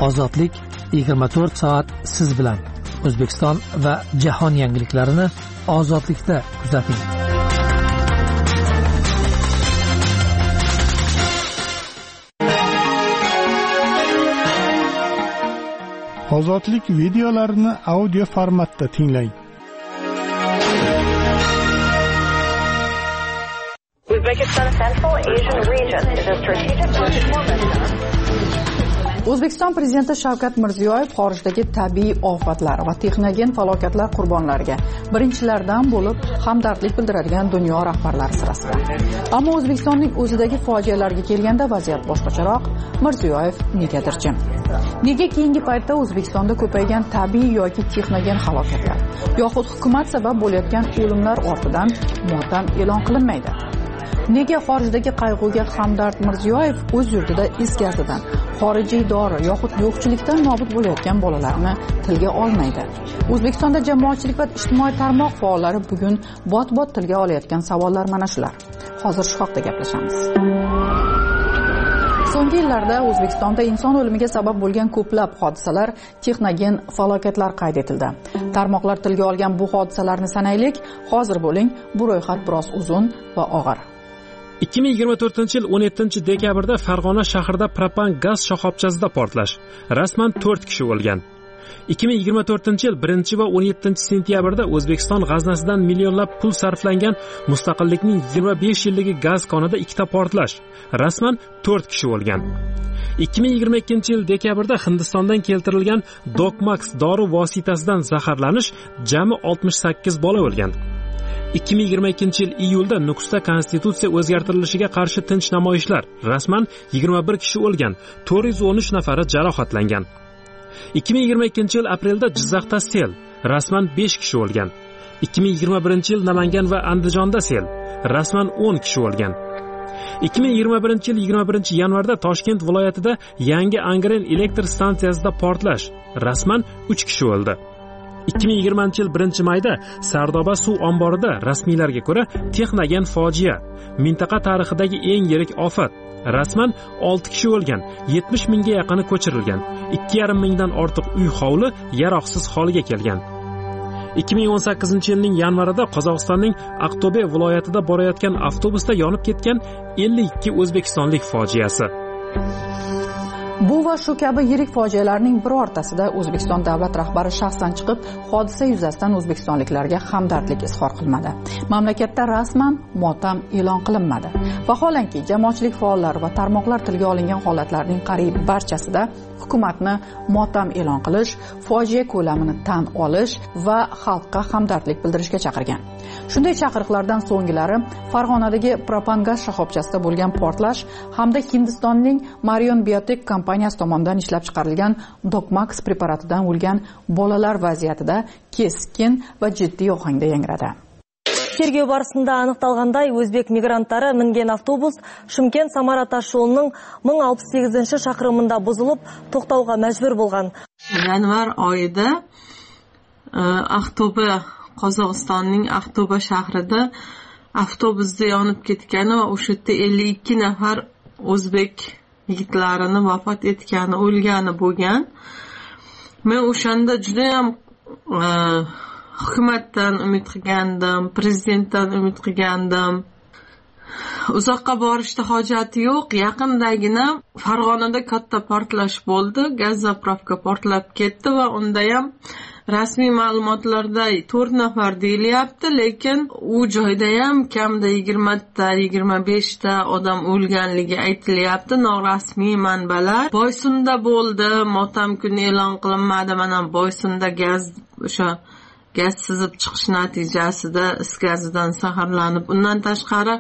Ozodlik 24 soat siz bilan. O'zbekiston va jahon yangiliklarini ozodlikda kuzating. Ozodlik videolarini audio formatda tinglang. Uzbekistan's Central Asian region is a strategic market for O'zbekiston prezidenti Shavkat Mirziyoyev xorijdagi tabiiy ofatlar va texnogen falokatlar qurbonlariga birinchilardan bo'lib hamdardlik bildiradigan dunyo rahbarlari sirasida. Ammo O'zbekistonning o'zidagi fojialarga kelganda vaziyat boshqacharoq. Mirziyoyev negadir jim. Nega keyingi paytda O'zbekistonda ko'paygan tabiiy yoki texnogen halokatlar yoxud hukumat sabab bo'layotgan o'limlar ortidan motam e'lon qilinmaydi? Nega xorijdagi qayg'uga hamdard Mirziyoyev o'z yurtida is gazidan, xorijiy dori yoxud yo'qchilikdan nobud bo'layotgan bolalarni tilga olmaydi? O'zbekistonda jamoatchilik va ijtimoiy tarmoq faollari bugun bot-bot tilga olayotgan savollar mana shular. Hozir shu haqda gaplashamiz. So'nggi yillarda O'zbekistonda inson o'limiga sabab bo'lgan ko'plab hodisalar, texnogen falokatlar qayd etildi. Tarmoqlar tilga olgan bu hodisalarni sanaylik. Hozir bo'ling, bu ro'yxat biroz uzun va og'ir. 2024-yil 17-dekabrda Farg'ona shahrida propan gaz shoxobchasida portlash. Rasman 4 kishi o'lgan. 2024-yil 1 va 17-sentyabrda O'zbekiston g'aznasidan millionlab pul sarflangan mustaqillikning 25 yilligi gaz konida ikkita portlash. Rasman 4 kishi o'lgan. 2022-yil dekabrda Hindistondan keltirilgan Dokmax dori vositasidan zaharlanish, jami 68 bola o'lgan. 2022-yil iyulda Nukusda konstitutsiya o'zgartirilishiga qarshi tinch namoyishlar. Rasman 21 kishi o'lgan, 413 nafari jarohatlangan. 2022-yil aprelda Jizzaxda sel. Rasman 5 kishi o'lgan. 2021-yil Namangan va Andijonda sel. Rasman 10 kishi o'lgan. 2021-yil 21-yanvarda Toshkent viloyatida yangi Angren elektr stansiyasida portlash. Rasman 3 kishi o'ldi. 2020-yil 1-mayda Sardoba suv omborida rasmiylarga ko'ra texnogen fojia, mintaqa tarixidagi eng yirik ofat. Rasman 6 kishi o'lgan, 70 mingga yaqini ko'chirilgan, 2,5 mingdan ortiq uy hovli yaroqsiz holga kelgan. 2018-yilning yanvarida Qozog'istonning Aqto'be viloyatida borayotgan avtobusda yonib ketgan 52 o'zbekistonlik fojiasi. Bu va shu kabi yirik fojialarning birortasida O'zbekiston davlat rahbari shaxsan chiqib, hodisa yuzasidan o'zbekistonliklarga hamdardlik izhor qilmadi. Mamlakatda rasman motam e'lon qilinmadi. Vaholanki, jamoatchilik faollari va tarmoqlar tilga olingan holatlarning qariyb barchasida hukumatni motam e'lon qilish, fojia ko'lamini tan olish va xalqqa hamdardlik bildirishga chaqirgan. Shunday chaqiriqlardan so'nggilari Farg'onadagi propan gaz shoxobchasida bo'lgan portlash hamda Hindistonning Marion Biotech kompaniyasi tomonidan ishlab chiqarilgan Dokmax preparatidan o'lgan bolalar vaziyatida keskin va jiddiy ohangda yangradi. Тергеу барысында анықталғандай, өзбек мигранттары мінген автобус Шымкент-Самара тас жолының 1068 шақырымында бұзылып, тоқтауға мәжбүр болған. Yanvar oyida Aqto'be, Qozog'istonning Aqto'be shahrida avtobusda yonib ketgani va o'sha yerda 52 nafar o'zbek yigitlarini vafot etgani, o'lgani bo'lgan. Men o'shanda juda ham hukumatdan umid qilgandim, prezidentdan umid qilgandim. Uzoqqa borishda hojati yo'q. Yaqindagina Farg'onada katta portlash bo'ldi. Gaz zapravka portlab ketdi va unda ham rasmiy ma'lumotlarda 4 nafar deyilyapti, lekin u joyda ham kamida 20 ta, 25 ta odam o'lganligi aytilyapti. Norasmiy manbalar. Boysunda bo'ldi, motam kuni e'lon qilinmadi. Mana Boysunda gaz sizib chiqish natijasida is gazidan zaharlanib, undan tashqari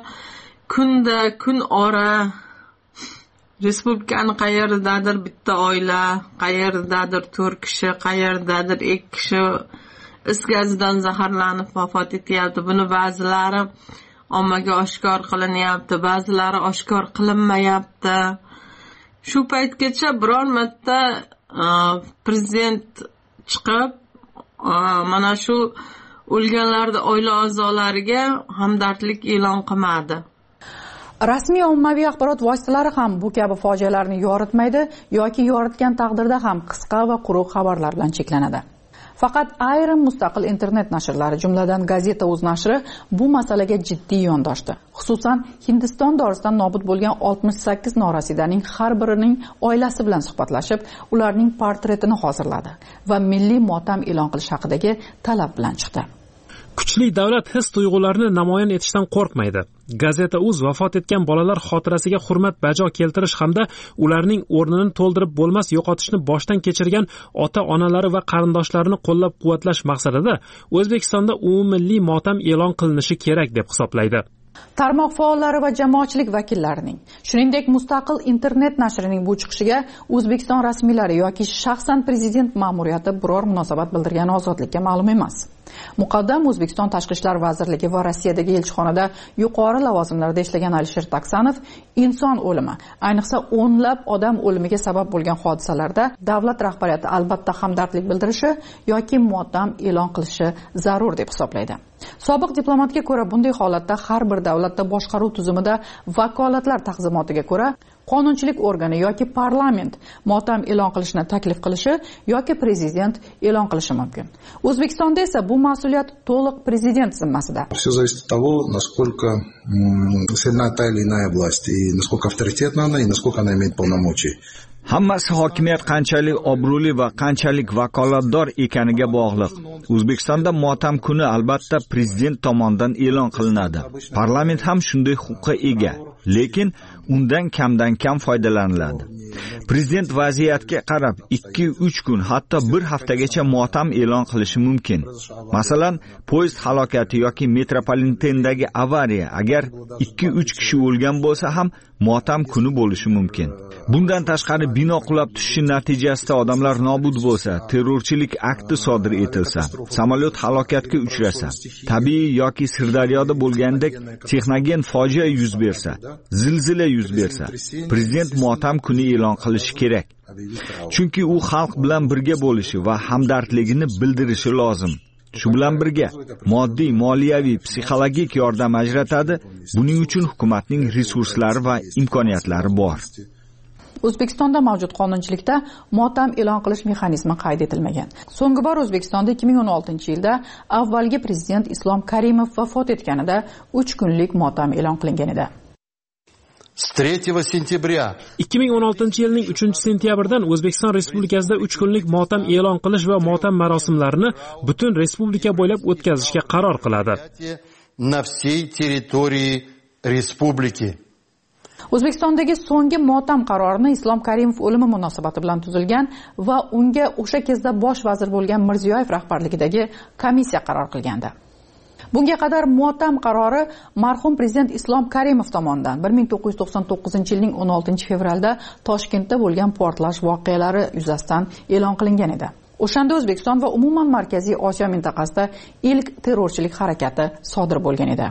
kun ora respublikani qayerdadir bitta oila, qayerdadir 4 kishi, qayerdadir 2 kishi is gazidan zaharlanib vafot etyapti. Buni ba'zilari ommaga oshkor qilinyapti, ba'zilari oshkor qilinmayapti. Shu paytgacha biror marta prezident chiqib mana shu o'lganlarning oila a'zolariga hamdardlik e'lon qilmadi. Rasmiy ommaviy axborot vositalari ham bu kabi fojialarni yoritmaydi yoki yoritgan taqdirda ham qisqa va quruq xabarlar bilan cheklanadi. Faqat ayrim mustaqil internet nashrlari, jumladan Gazeta.uz nashri bu masalaga jiddiy yondoshdi. Xususan, Hindiston dorisidan nobud bo'lgan 68 norasidaning har birining oilasi bilan suhbatlashib, ularning portretini hozirladi va milliy motam e'lon qilish haqidagi talab bilan chiqdi. Kuchli davlat his-tuyg'ularni namoyon etishdan qo'rqmaydi. Gazeta.uz vafot etgan bolalar xotirasiga hurmat bajo keltirish hamda ularning o'rnini to'ldirib bo'lmas yo'qotishni boshdan kechirgan ota-onalari va qarindoshlarini qo'llab-quvvatlash maqsadida O'zbekistonda umummilliy motam e'lon qilinishi kerak deb hisoblaydi. Tarmoq faollari va jamoatchilik vakillarining, shuningdek mustaqil internet nashrining bu chiqishiga O'zbekiston rasmiylari yoki shaxsan prezident ma'muriyati biror munosabat bildirgani ozodlikka ma'lum emas. Muqaddam O'zbekiston Tashqi ishlar vazirligi va Rossiyadagi elchixonada yuqori lavozimlarda ishlagan Alisher Taksanov inson o'limi, ayniqsa o'nlab odam o'limiga sabab bo'lgan hodisalarda davlat rahbariyati albatta hamdardlik bildirishi yoki motam e'lon qilishi zarur deb hisoblaydi. Sobiq diplomatga ko'ra bunday holatda har bir davlatda boshqaruv tuzumida vakolatlar taqsimotiga ko'ra qonunchilik organi yoki parlament motam e'lon qilishni taklif qilishi yoki prezident e'lon qilishi mumkin. O'zbekistonda esa bu mas'uliyat to'liq prezident zimmasida. Все зависит от того, насколько сильна та или иная власть, и насколько авторитетна она, и насколько она имеет полномочий. Hammasi hokimiyat qanchalik obro'li va qanchalik vakolatdor ekaniga bog'liq. O'zbekistonda motam kuni albatta prezident tomonidan e'lon qilinadi. Parlament ham shunday huquqqa ega, lekin undan kamdan kam foydalaniladi. Prezident vaziyatga qarab 2-3 kun, hatto 1 haftagacha motam e'lon qilishi mumkin. Masalan, poyezd halokati yoki metropolitendagi avariya, agar 2-3 kishi o'lgan bo'lsa ham motam kuni bo'lishi mumkin. Bundan tashqari bino qulab tushishi natijasida odamlar nobud bo'lsa, terrorchilik akti sodir etilsa, samolyot halokatga uchrasa, tabiiy yoki Sirdaryoda bo'lgandek texnogen fojia yuz bersa, zilzila yuz bersa, prezident motam kuni e'lon qilishi kerak. Chunki u xalq bilan birga bo'lishi va hamdardligini bildirishi lozim. Shu bilan birga moddiy, moliyaviy, psixologik yordam ajratadi. Buning uchun hukumatning resurslari va imkoniyatlari bor. O'zbekistonda mavjud qonunchilikda motam e'lon qilish mexanizmi qayd etilmagan. So'nggi bor O'zbekistonda 2016-yilda avvalgi prezident Islom Karimov vafot etganida 3 kunlik motam e'lon qilingan edi. 2016-yilning 3-sentyabridan O'zbekiston Respublikasida 3 kunlik motam e'lon qilish va motam marosimlarini butun respublika bo'ylab o'tkazishga qaror qiladi. O'zbekistondagi so'nggi motam qarorini Islom Karimov o'limi munosabati bilan tuzilgan va unga o'sha kezda bosh vazir bo'lgan Mirziyoyev rahbarligidagi komissiya qaror qilgandi. Bunga qadar motam qarori marhum prezident Islom Karimov tomonidan 1999-yilning 16-fevralda Toshkentda bo'lgan portlash voqealari yuzasidan e'lon qilingan edi. O'shanda O'zbekiston va umuman Markaziy Osiyo mintaqasida ilk terrorchilik harakati sodir bo'lgan edi.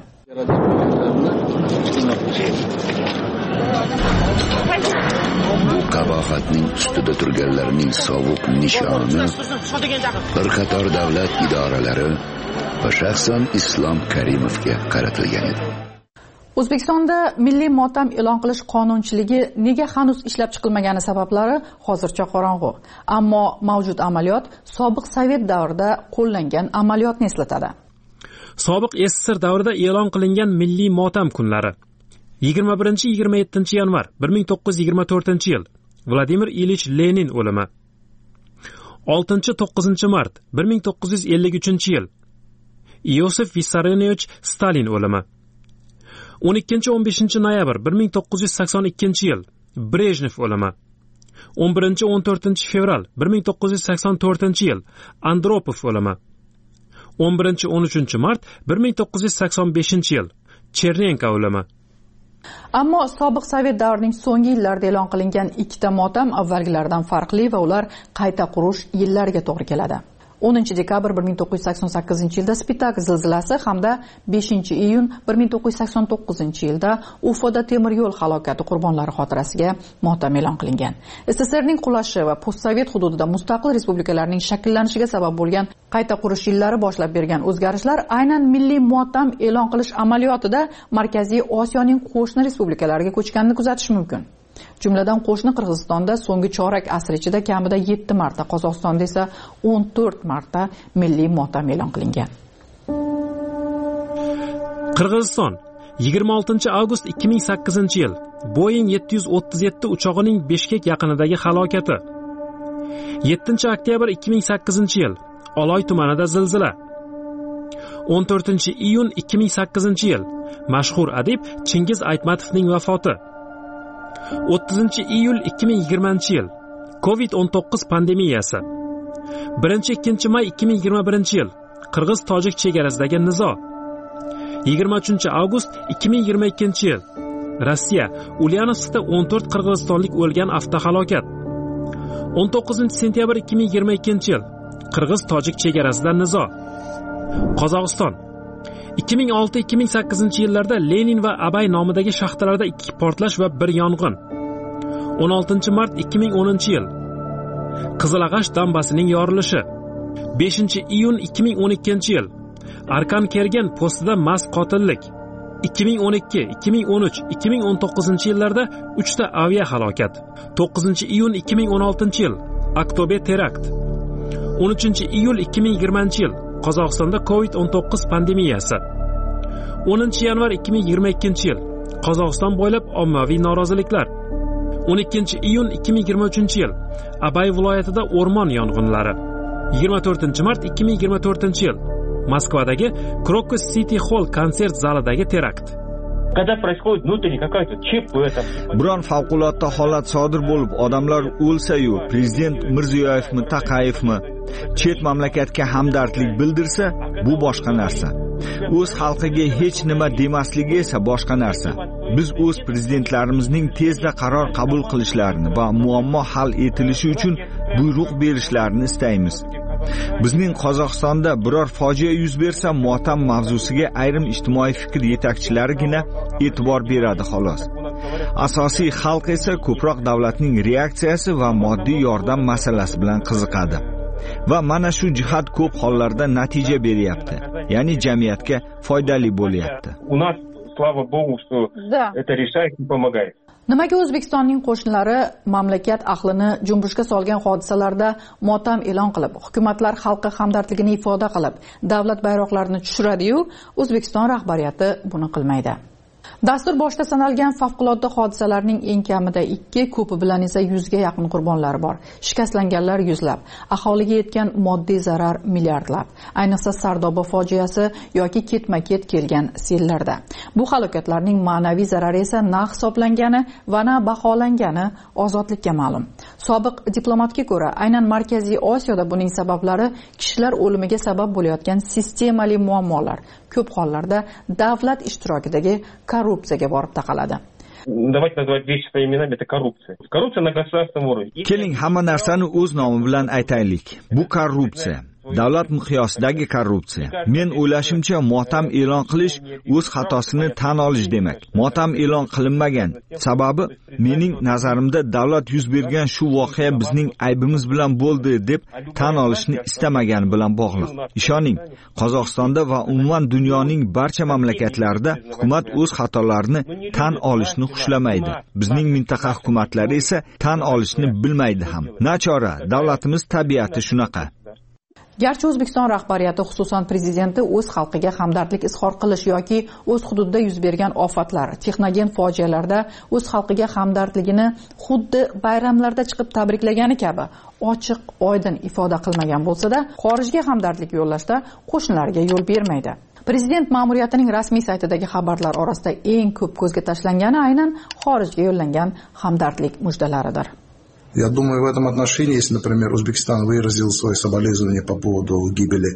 Qabohatning ustida turganlarning sovuq nishoni bir qator davlat idoralari va shaxsan Islom Karimovga qaratilgan edi. O'zbekistonda milliy motam e'lon qilish qonunchiligi nega hanuz ishlab chiqilmagani sabablari hozircha qorong'u. Ammo mavjud amaliyot sobiq Sovet davrida qo'llangan amaliyotni eslatadi. Sobiq SSR davrida e'lon qilingan milliy motam kunlari 21-27 yanvar 1924-yil Vladimir Ilich Lenin o'limi. 6-9 mart 1953-yil Iosif Vissarionovich Stalin o'limi. 12-15 noyabr 1982-yil Brejnev o'limi. 11-14 fevral 1984-yil Andropov o'limi. 11-13 mart 1985-yil Chernenko o'limi. Ammo sobiq Sovet davrining so'nggi yillarida e'lon qilingan ikkita motam avvalgilaridan farqli va ular qayta qurish yillariga to'g'ri keladi. 10 dekabr 1988-yilda Spitak zilzilasi hamda 5-iyun 1989-yilda Ufoda temir yo'l halokati qurbonlari xotirasiga motam e'lon qilingan. SSRning qulashi va postsovet hududida mustaqil respublikalarning shakllanishiga sabab bo'lgan qayta qurish yillari boshlab bergan o'zgarishlar aynan milliy motam e'lon qilish amaliyotida Markaziy Osiyoning qo'shni respublikalariga ko'chganini kuzatish mumkin. Jumladan qo'shni Qirg'izistonda so'nggi chorak asr ichida kamida 7 marta, Qozog'istonda esa 14 marta milliy motam e'lon qilingan. Qirg'iziston 26 avgust 2008-yil Boeing 737 uchog'ining Bishkek yaqinidagi halokati. 7 oktyabr 2008-yil Oloy tumanida zilzila. 14 iyun 2008-yil mashhur adib Chingiz Aytmatovning vafoti. 30 iyul 2020-yil COVID-19 pandemiyasi. 1-2 may 2021-yil Qirg'iz-Tojik chegarasidagi nizo. 23 avgust 2022-yil Rossiya Ulyanovskda 14 qirg'izistonlik o'lgan avtohalokat. 19 sentyabr 2022-yil Qirg'iz-Tojik chegarasida nizo. Qozog'iston 2006-2008 yillarda Lenin va Abay nomidagi shaxtalarda 2 portlash va 1 yong'in. 16 mart 2010-yil Qizilag'ash dambasining yorilishi. 5 iyun 2012-yil Arkan Kergen postida mast qotillik. 2012, 2013, 2019-yillarda 3 ta avia halokat. 9 iyun 2016-yil Aktobe terakt. 13 iyul 2020-yil Qozog'istonda COVID-19 pandemiyasi. 10 yanvar 2022-yil Qozog'iston bo'ylab ommaviy noroziliklar. 12 iyun 2023-yil Abay viloyatida o'rmon yong'inlari. 24 mart 2024-yil Moskvadagi Crocus City Hall konsert zalidagi terakt. Biron favqulodda holat sodir bo'lib, odamlar o'lsa-yu, prezident Mirziyoyevmi, Taqayevmi chet mamlakatga hamdardlik bildirsa, bu boshqa narsa. O'z xalqiga hech nima demasligi esa boshqa narsa. Biz o'z prezidentlarimizning tezda qaror qabul qilishlarini va muammo hal etilishi uchun buyruq berishlarini istaymiz. Bizning Qozog'istonda biror fojia yuz bersa, motam mavzusiga ayrim ijtimoiy fikr yetakchilarigina e'tibor beradi xolos. Asosiy xalq esa ko'proq davlatning reaksiyasi va moddiy yordam masalasi bilan qiziqadi. Va mana shu jihat ko'p hollarda natija beryapti. Ya'ni jamiyatga foydali bo'lyapti. Nimaga O'zbekistonning qo'shnilari mamlakat ahlini junbushga solgan hodisalarda motam e'lon qilib, hukumatlar xalqqa hamdardligini ifoda qilib, davlat bayroqlarini tushiradi-yu, O'zbekiston rahbariyati buni qilmaydi. Dastur boshida sanalgan favqulodda hodisalarning eng kamida 2, ko'pi bilan esa 100 ga yaqin qurbonlari bor. Shikastlanganlar yuzlab, aholiga yetgan moddiy zarar milliardlab. Ayniqsa Sardoba fojiasi yoki ketma-ket kelgan sellarda. Bu halokatlarning ma'naviy zarari esa na hisoblangani va na baholangani ozodlikka ma'lum. Sobiq diplomatga ko'ra, aynan Markaziy Osiyoda buning sabablari kishilar o'limiga sabab bo'layotgan sistemali muammolar, ko'p hollarda davlat ishtirokidagi korrupsiyaga borib taqaladi. Keling, hamma narsani o'z nomi bilan aytaylik. Bu korrupsiya. Davlat miqyosidagi korrupsiya. Men o'ylashimcha, motam e'lon qilish o'z xatosini tan olish demak. Motam e'lon qilinmagan. Sababi, mening nazarimda davlat yuz bergan shu voqea bizning aybimiz bilan bo'ldi deb tan olishni istamagani bilan bog'liq. Ishoning, Qozog'istonda va umuman dunyoning barcha mamlakatlarida hukumat o'z xatolarini tan olishni xushlamaydi. Bizning mintaqa hukumatlari esa tan olishni bilmaydi ham. Nachora, davlatimiz tabiati shunaqa. Garchi O'zbekiston rahbariyati, xususan prezidenti o'z xalqiga hamdardlik izhor qilish yoki o'z hududida yuz bergan ofatlar, texnogen fojialarda o'z xalqiga hamdardligini xuddi bayramlarda chiqib tabriklagani kabi ochiq, oydin ifoda qilmagan bo'lsa-da, xorijga hamdardlik yo'llashda qo'shnilariga yo'l bermaydi. Prezident ma'muriyatining rasmiy saytidagi xabarlar orasida eng ko'p ko'zga tashlangani aynan xorijga yo'llangan hamdardlik mujdalaridir. Я думаю, в этом отношении, если, например, Узбекистан выразил свои соболезнования по поводу гибели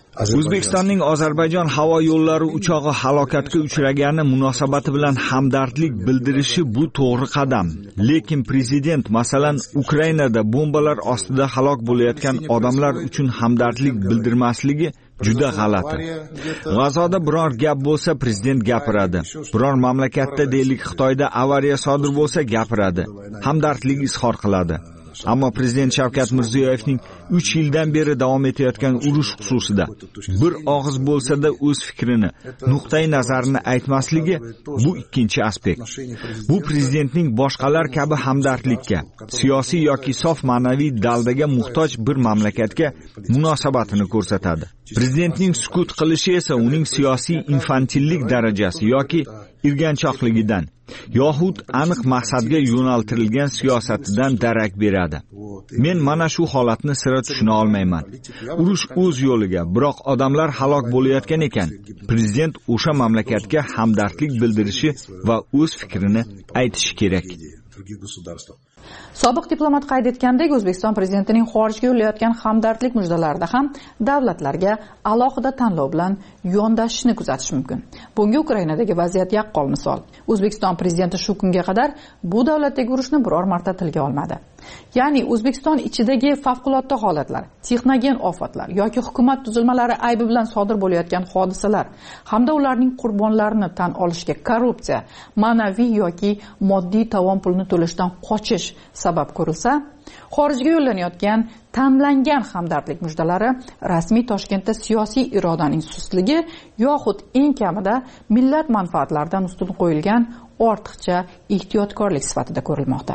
O'zbekistonning Ozarbayjon havo yo'llari uchog'i halokatga uchragani munosabati bilan hamdardlik bildirishi bu to'g'ri qadam. Lekin prezident masalan Ukrainada bombalar ostida halok bo'layotgan odamlar uchun hamdardlik bildirmasligi juda g'alati. G'azoda biror gap bo'lsa prezident gapiradi. Biror mamlakatda deylik Xitoyda avariya sodir bo'lsa gapiradi. Hamdardlik izhor qiladi. Ammo prezident Shavkat Mirziyoyevning 3 yildan beri davom etayotgan urush xususida bir og'iz bo'lsa-da o'z fikrini, nuqtai nazarini aytmasligi bu ikkinchi aspekt. Bu prezidentning boshqalar kabi hamdardlikka, siyosiy yoki sof ma'naviy daldaga muhtoj bir mamlakatga munosabatini ko'rsatadi. Prezidentning sukut qilishi esa uning siyosiy infantillik darajasi yoki irganchoqligidan yoxud aniq maqsadga yo'naltirilgan siyosatidan darak beradi. Men mana shu holatni sira tushuna olmayman. Urush o'z yo'liga, biroq odamlar halok bo'layotgan ekan. Prezident o'sha mamlakatga hamdardlik bildirishi va o'z fikrini aytishi kerak. Sobiq diplomat qayd etgandek, O'zbekiston prezidentining xorijga yo'llayotgan hamdardlik mujdalarida ham davlatlarga alohida tanlov bilan yondashishni kuzatish mumkin. Bunga Ukrainadagi vaziyat yaqqol misol. O'zbekiston prezidenti shu kunga qadar bu davlatdagi urushni biror marta tilga olmadi. Ya'ni O'zbekiston ichidagi favqulodda holatlar, texnogen ofatlar yoki hukumat tuzilmalari aybi bilan sodir bo'layotgan hodisalar hamda ularning qurbonlarini tan olishga korrupsiya, ma'naviy yoki moddiy tovon pulini to'lashdan qochish sabab ko'rilsa, xorijga yo'llanayotgan tanlangan hamdardlik mujdalari rasmiy Toshkentda siyosiy irodaning sustligi yoxud eng kamida millat manfaatlaridan ustun qo'yilgan ortiqcha ehtiyotkorlik sifatida ko'rilmoqda.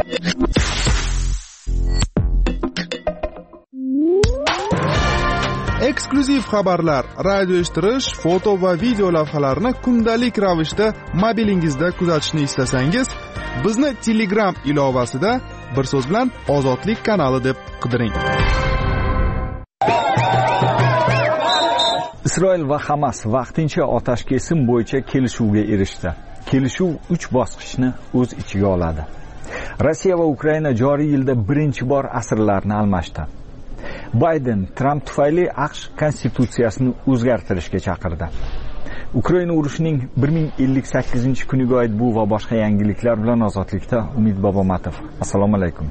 Eksklyuziv xabarlar, radio eshittirish, foto va video lavhalarni kundalik ravishda mobilingizda kuzatishni istasangiz, bizni Telegram ilovasida bir so'z bilan Ozodlik kanali deb qidiring. Isroil va Hamas vaqtincha otash kesim bo'yicha kelishuvga erishdi. Kelishuv 3 bosqichni o'z ichiga oladi. Rossiya va Ukraina joriy yilda birinchi bor asirlarni almashdi. Bayden Trump tufayli AQSh konstitutsiyasini o'zgartirishga chaqirdi. Ukraina urushining 1058-kuniga oid bu va boshqa yangiliklar bilan Ozodlikda Umid Bobomatov. Assalomu alaykum.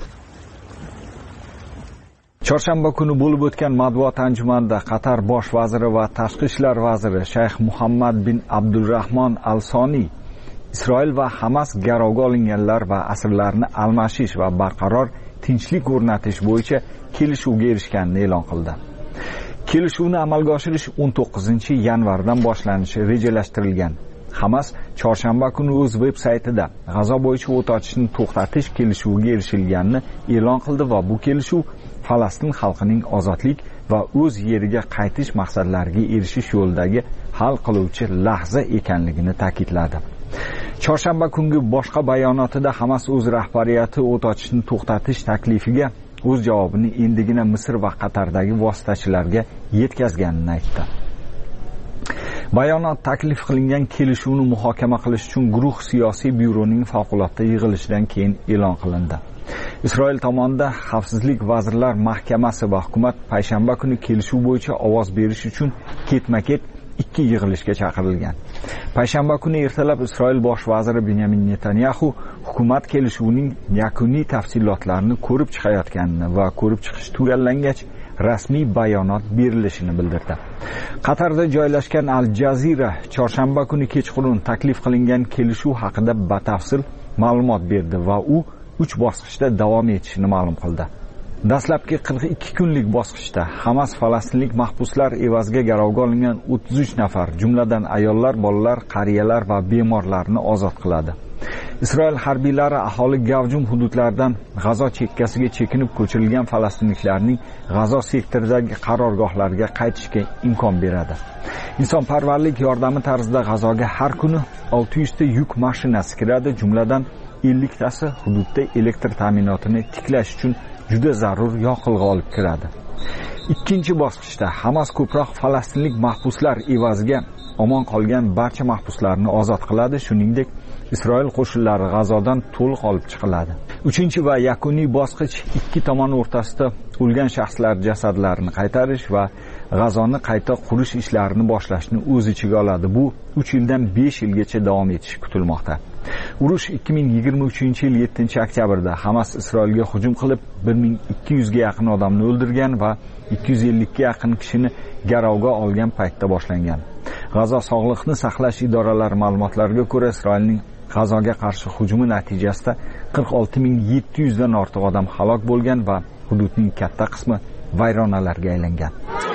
Chorshanba kuni bo'lib o'tgan matbuot anjumanida Qatar bosh vaziri va tashqi ishlar vaziri Shayx Muhammad bin Abdulrahmon Al-Soni Isroil va Hamas garovga olinganlar va asirlarni almashish va barqaror tinchlik o'rnatish bo'yicha kelishuvga erishganini e'lon qildi. Kelishuvni amalga oshirish 19-yanvardan boshlanishi rejalashtirilgan. Hamas chorshanba kuni o'z veb-saytida G'azo bo'yicha o't ochishni to'xtatish kelishuviga erishilganini e'lon qildi va bu kelishuv Falastin xalqining ozodlik va o'z yeriga qaytish maqsadlariga erishish yo'lidagi hal qiluvchi lahza ekanligini ta'kidladi. Chorshanba kungi boshqa bayonotida Hamas o'z rahbariyati o't ochishni to'xtatish taklifiga o'z javobini endigina Misr va Qatardagi vositachilarga yetkazganini aytdi. Bayonot taklif qilingan kelishuvni muhokama qilish uchun guruh siyosiy byuroning favqulodda yig'ilishidan keyin e'lon qilindi. Isroil tomonidan Xavfsizlik vazirlar mahkamasi va hukumat payshanba kuni kelishuv bo'yicha ovoz berish uchun ketma-ket 2 yig'ilishga chaqirilgan. Payshanba kuni ertalab Isroil bosh vaziri Benyamin Netanyahu hukumat kelishuvining yakuniy tafsilotlarini ko'rib chiqayotganini va ko'rib chiqish tugallangach rasmiy bayonot berilishini bildirdi. Qatarda joylashgan Al Jazeera chorshanba kuni kechqurun taklif qilingan kelishuv haqida batafsil ma'lumot berdi va u 3 bosqichda davom etishini ma'lum qildi. Dastlabki 42 kunlik bosqichda Hamas falastinlik mahbuslar evaziga garovga olingan 33 nafar, jumladan ayollar, bolalar, qariyalar va bemorlarni ozod qiladi. Isroil harbiylari aholi gavjum hududlardan G'azo chekkasiga chekinib ko'chirilgan falastinliklarning G'azo sektoridagi qarorgohlariga qaytishga imkon beradi. Insonparvarlik yordami tarzida G'azoga har kuni 600 ta yuk mashinasi kiradi, jumladan 50 tasi hududda elektr ta'minotini tiklash uchun juda zarur yoqilg'i olib kiradi. Ikkinchi bosqichda Hamas ko'proq falastinlik mahbuslar evaziga omon qolgan barcha mahbuslarni ozod qiladi, shuningdek Isroil qo'shinlari G'azodan to'liq olib chiqiladi. Uchinchi va yakuniy bosqich ikki tomon o'rtasida o'lgan shaxslar jasadlarini qaytarish va G'azoni qayta qurish ishlarini boshlashni o'z ichiga oladi. Bu 3 yildan 5 yilgacha davom etishi kutilmoqda. Urush 2023-yil 7-oktyabrda Hamas Isroilga hujum qilib 1200 ga yaqin odamni o'ldirgan va 250 ga yaqin kishini garovga olgan paytda boshlangan. G'azo sog'liqni saqlash idoralari ma'lumotlariga ko'ra, Isroilning G'azoga qarshi hujumi natijasida 46700 dan ortiq odam halok bo'lgan va hududning katta qismi vayronalarga aylangan.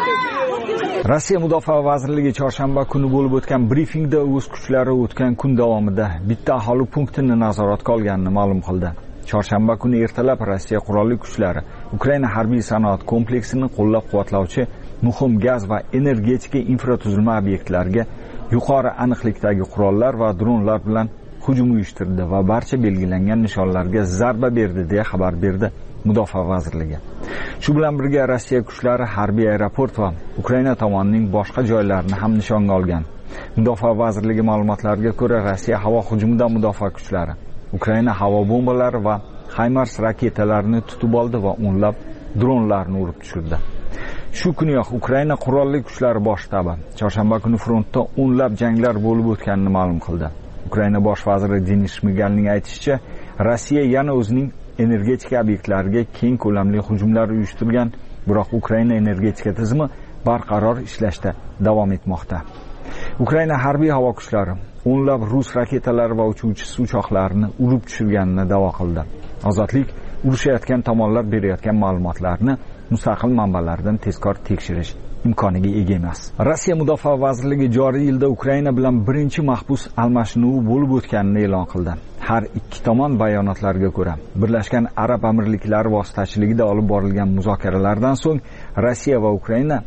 Rossiya Mudofaa vazirligi chorshanba kuni bo'lib o'tgan brifingda o'z kuchlari o'tgan kun davomida bitta aholi punktini nazoratga olganini ma'lum qildi. Chorshanba kuni ertalab Rossiya qurolli kuchlari Ukraina harbiy sanoat kompleksini qo'llab-quvvatlovchi muhim gaz va energetika infratuzilma obyektlariga yuqori aniqlikdagi qurollar va dronlar bilan hujum uyushtirdi va barcha belgilangan nishonlarga zarba berdi deya xabar berdi Mudofaa vazirligi. Shu bilan birga Rossiya kuchlari harbiy aeroport va Ukraina tomonining boshqa joylarini ham nishonga olgan. Mudofaa vazirligi ma'lumotlariga ko'ra, Rossiya havo hujumidan mudofaa kuchlari Ukraina havo bombalari va HIMARS raketalarini tutib oldi va o'nlab dronlarni urib tushirdi. Shu kuniyoq Ukraina qurolli kuchlari bosh shtabi chorshanba kuni frontda o'nlab janglar bo'lib o'tganini ma'lum qildi. Ukraina bosh vaziri Denis Shmigalning aytishicha, Rossiya yana o'zining energetika obyektlariga keng ko'lamli hujumlar uyushtirgan, biroq Ukraina energetika tizimi barqaror ishlashda davom etmoqda. Ukraina harbiy havo kuchlari o'nlab rus raketalari va uchuvchisiz uchoqlarini urib tushirganini da'vo qildi. Ozodlik urushayotgan tomonlar berayotgan ma'lumotlarni mustaqil manbalardan tezkor tekshirish imkoniga ega emas. Rossiya Mudofaa vazirligi joriy yilda Ukraina bilan birinchi mahbus almashinuvi bo'lib o'tganini e'lon qildi. Har ikki tomon bayonotlariga ko'ra, Birlashgan Arab Amirliklari vositachiligida olib borilgan muzokaralardan so'ng Rossiya va Ukraina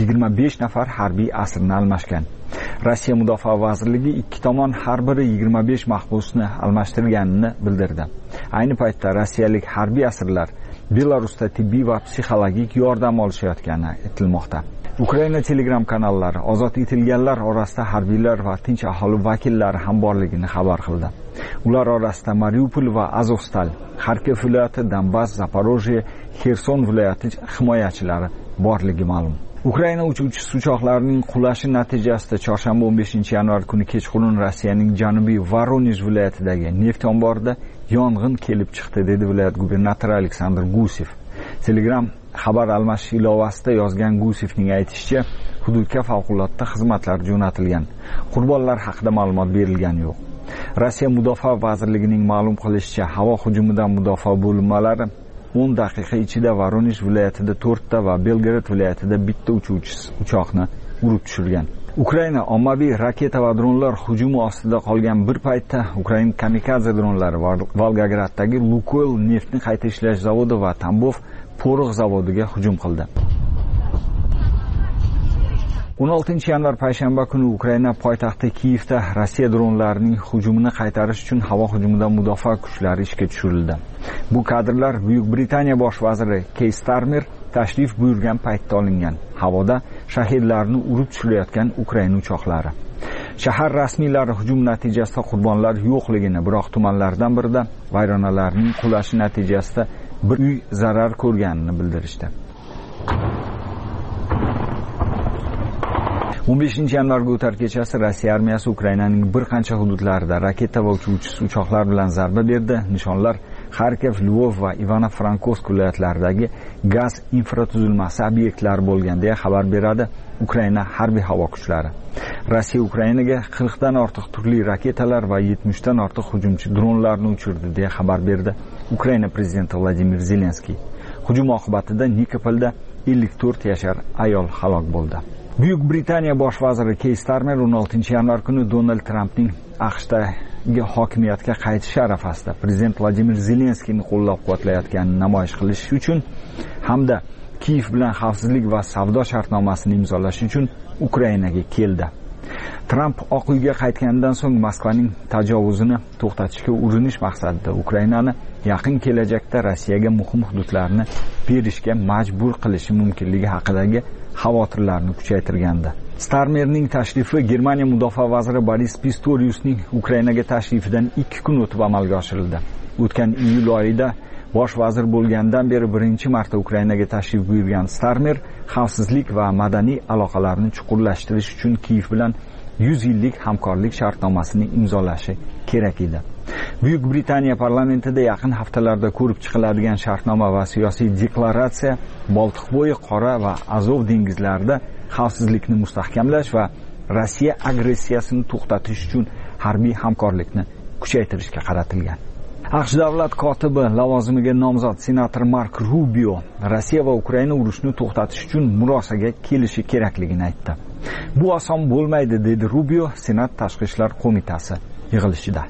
25 nafar harbiy asirni almashgan. Rossiya Mudofaa vazirligi ikki tomon har biri 25 mahbusni almashtirganini bildirdi. Ayni paytda rossiyalik harbiy asirlar Belarusda tibbiy va psixologik yordam olishayotgani aytilmoqda. Ukraina Telegram kanallari ozod etilganlar orasida harbiylar va tinch aholi vakillari ham borligini xabar qildi. Ular orasida Mariupol va Azovstal, Kharkiv viloyati, Donbass, Zaporojye, Xerson viloyati himoyachilari borligi ma'lum. Ukraina uchuvchisi uchoqlarining qulashi natijasida chorshanba 15-yanvar kuni kechqurun Rossiyaning janubiy Voronej viloyatidagi neft omborida yong'in kelib chiqdi, dedi viloyat gubernatori Aleksandr Gusev. Telegram xabar almashish ilovasida yozgan Gusevning aytishicha, hududga favqulodda xizmatlar jo'natilgan. Qurbonlar haqida ma'lumot berilgani yo'q. Rossiya Mudofaa vazirligining ma'lum qilishicha, havo hujumidan mudofaa bo'linmalari 10 daqiqa ichida Voronej viloyatida 4 ta va Belgorod viloyatida bitta uchuvchisiz uchoqni urib tushirgan. Ukraina ommaviy raketa va dronlar hujumi ostida qolgan bir paytda Ukraina kamikadze dronlari Volgograddagi Lukoil neftni qayta ishlash zavodi va Tambov porox zavodiga hujum qildi. 16-yanvar payshanba kuni Ukraina poytaxti Kiyevda Rossiya dronlarining hujumini qaytarish uchun havo hujumidan mudofaa kuchlari ishga tushirildi. Bu kadrlar Buyuk Britaniya bosh vaziri Keir Starmer tashrif buyurgan paytda olingan. Havoda shahidlarni urib tushirayotgan Ukraina uchoqlari. Shahar rasmiylari hujum natijasida qurbonlar yo'qligini, biroq tumanlardan birida vayronalarning qulashi natijasida bir uy zarar ko'rganini bildirishdi. 15-yanvarga o'tar kechasi Rossiya armiyasi Ukrainaning bir qancha hududlarida raketa va uchuvchisiz uchoqlar bilan zarba berdi. Nishonlar Kharkiv, Lvov va Ivano-Frankovsk viloyatlaridagi gaz infratuzilmasi obyektlari bo'lgan deya xabar beradi Ukraina harbiy havo kuchlari. Rossiya Ukrainaga 40 dan ortiq turli raketalar va 70 dan ortiq hujumchi dronlarni uchirdi deya xabar berdi Ukraina prezidenti Vladimir Zelenskiy. Hujum oqibatida Nikopolda 54 yashar ayol halok bo'ldi. Buyuk Britaniya bosh vaziri Keir Starmer 16-yanvar kuni Donald Trampning AQShdagi hokimiyatga qaytishi arafasida prezident Vladimir Zelenskiyni qo'llab-quvvatlayotganini namoyish qilish uchun hamda Kiyev bilan xavfsizlik va savdo shartnomasini imzolash uchun Ukrainaga keldi. Tramp Oq uyga qaytganidan so'ng Moskvaning tajovuzini to'xtatishga urinish maqsadida Ukrainani yaqin kelajakda Rossiyaga muhim hududlarni berishga majbur qilishi mumkinligi haqidagi xavotirlarni kuchaytirgandi. Starmerning tashrifi Germaniya mudofaa vaziri Boris Pistoriusning Ukrainaga tashrifidan 2 kun o'tib amalga oshirildi. O'tgan iyul oyida bosh vazir bo'lgandan beri birinchi marta Ukrainaga tashrif buyurgan Starmer xavfsizlik va madaniy aloqalarni chuqurlashtirish uchun Kiyev bilan 100 yillik hamkorlik shartnomasini imzolashi kerak edi. Buyuk Britaniya parlamentida yaqin haftalarda ko'rib chiqiladigan shartnoma va siyosiy deklaratsiya Boltiqbo'yi, Qora va Azov dengizlarida xavfsizlikni mustahkamlash va Rossiya agressiyasini to'xtatish uchun harbiy hamkorlikni kuchaytirishga qaratilgan. AQSh davlat kotibi lavozimiga nomzod senator Mark Rubio Rossiya va Ukraina urushni to'xtatish uchun murosaga kelishi kerakligini aytdi. Bu oson bo'lmaydi, dedi Rubio Senat tashqi ishlar qo'mitasi yig'ilishida.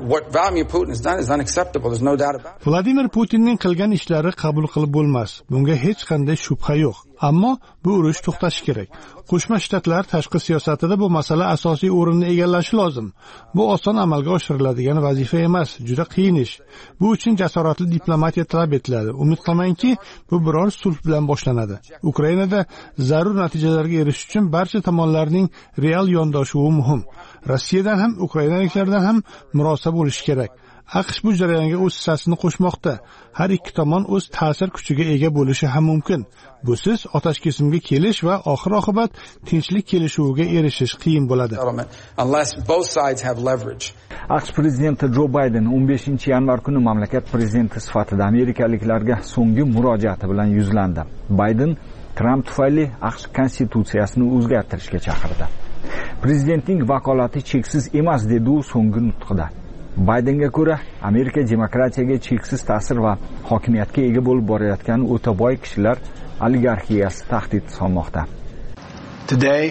Vladimir Putinning qilgan ishlari qabul qilib bo'lmas. Bunga hech qanday shubha yo'q. Ammo bu urush to'xtashi kerak. Qo'shma Shtatlar tashqi siyosatida bu masala asosiy o'rinni egallashi lozim. Bu oson amalga oshiriladigan vazifa emas, juda qiyin ish. Bu uchun jasoratli diplomatiya talab etiladi. Umid qilamanki, bu biror sulh bilan boshlanadi. Ukrainada zarur natijalarga erishish uchun barcha tomonlarning real yondoshuvi muhim. Rossiyadan ham, ukrainaliklardan ham murosa bo'lishi kerak. AQSh bu jarayonga o'z hissasini qo'shmoqda. Har ikki tomon o'z ta'sir kuchiga ega bo'lishi ham mumkin. Busiz otashkesimga kelish va oxir-oqibat tinchlik kelishuviga erishish qiyin bo'ladi. AQSh prezidenti Jo Bayden 15-yanvar kuni mamlakat prezidenti sifatida amerikaliklarga so'nggi murojaati bilan yuzlandi. Bayden Trump tufayli AQSh konstitutsiyasini o'zgartirishga chaqirdi. Prezidentning vakolati cheksiz emas, dedi u so'nggi nutqida. Baydenga ko'ra, Amerika demokratiyaga cheksiz ta'sir va hokimiyatga ega bo'lib borayotgan o'ta boy kishilar oligarxiyasi tahdid solmoqda. Today,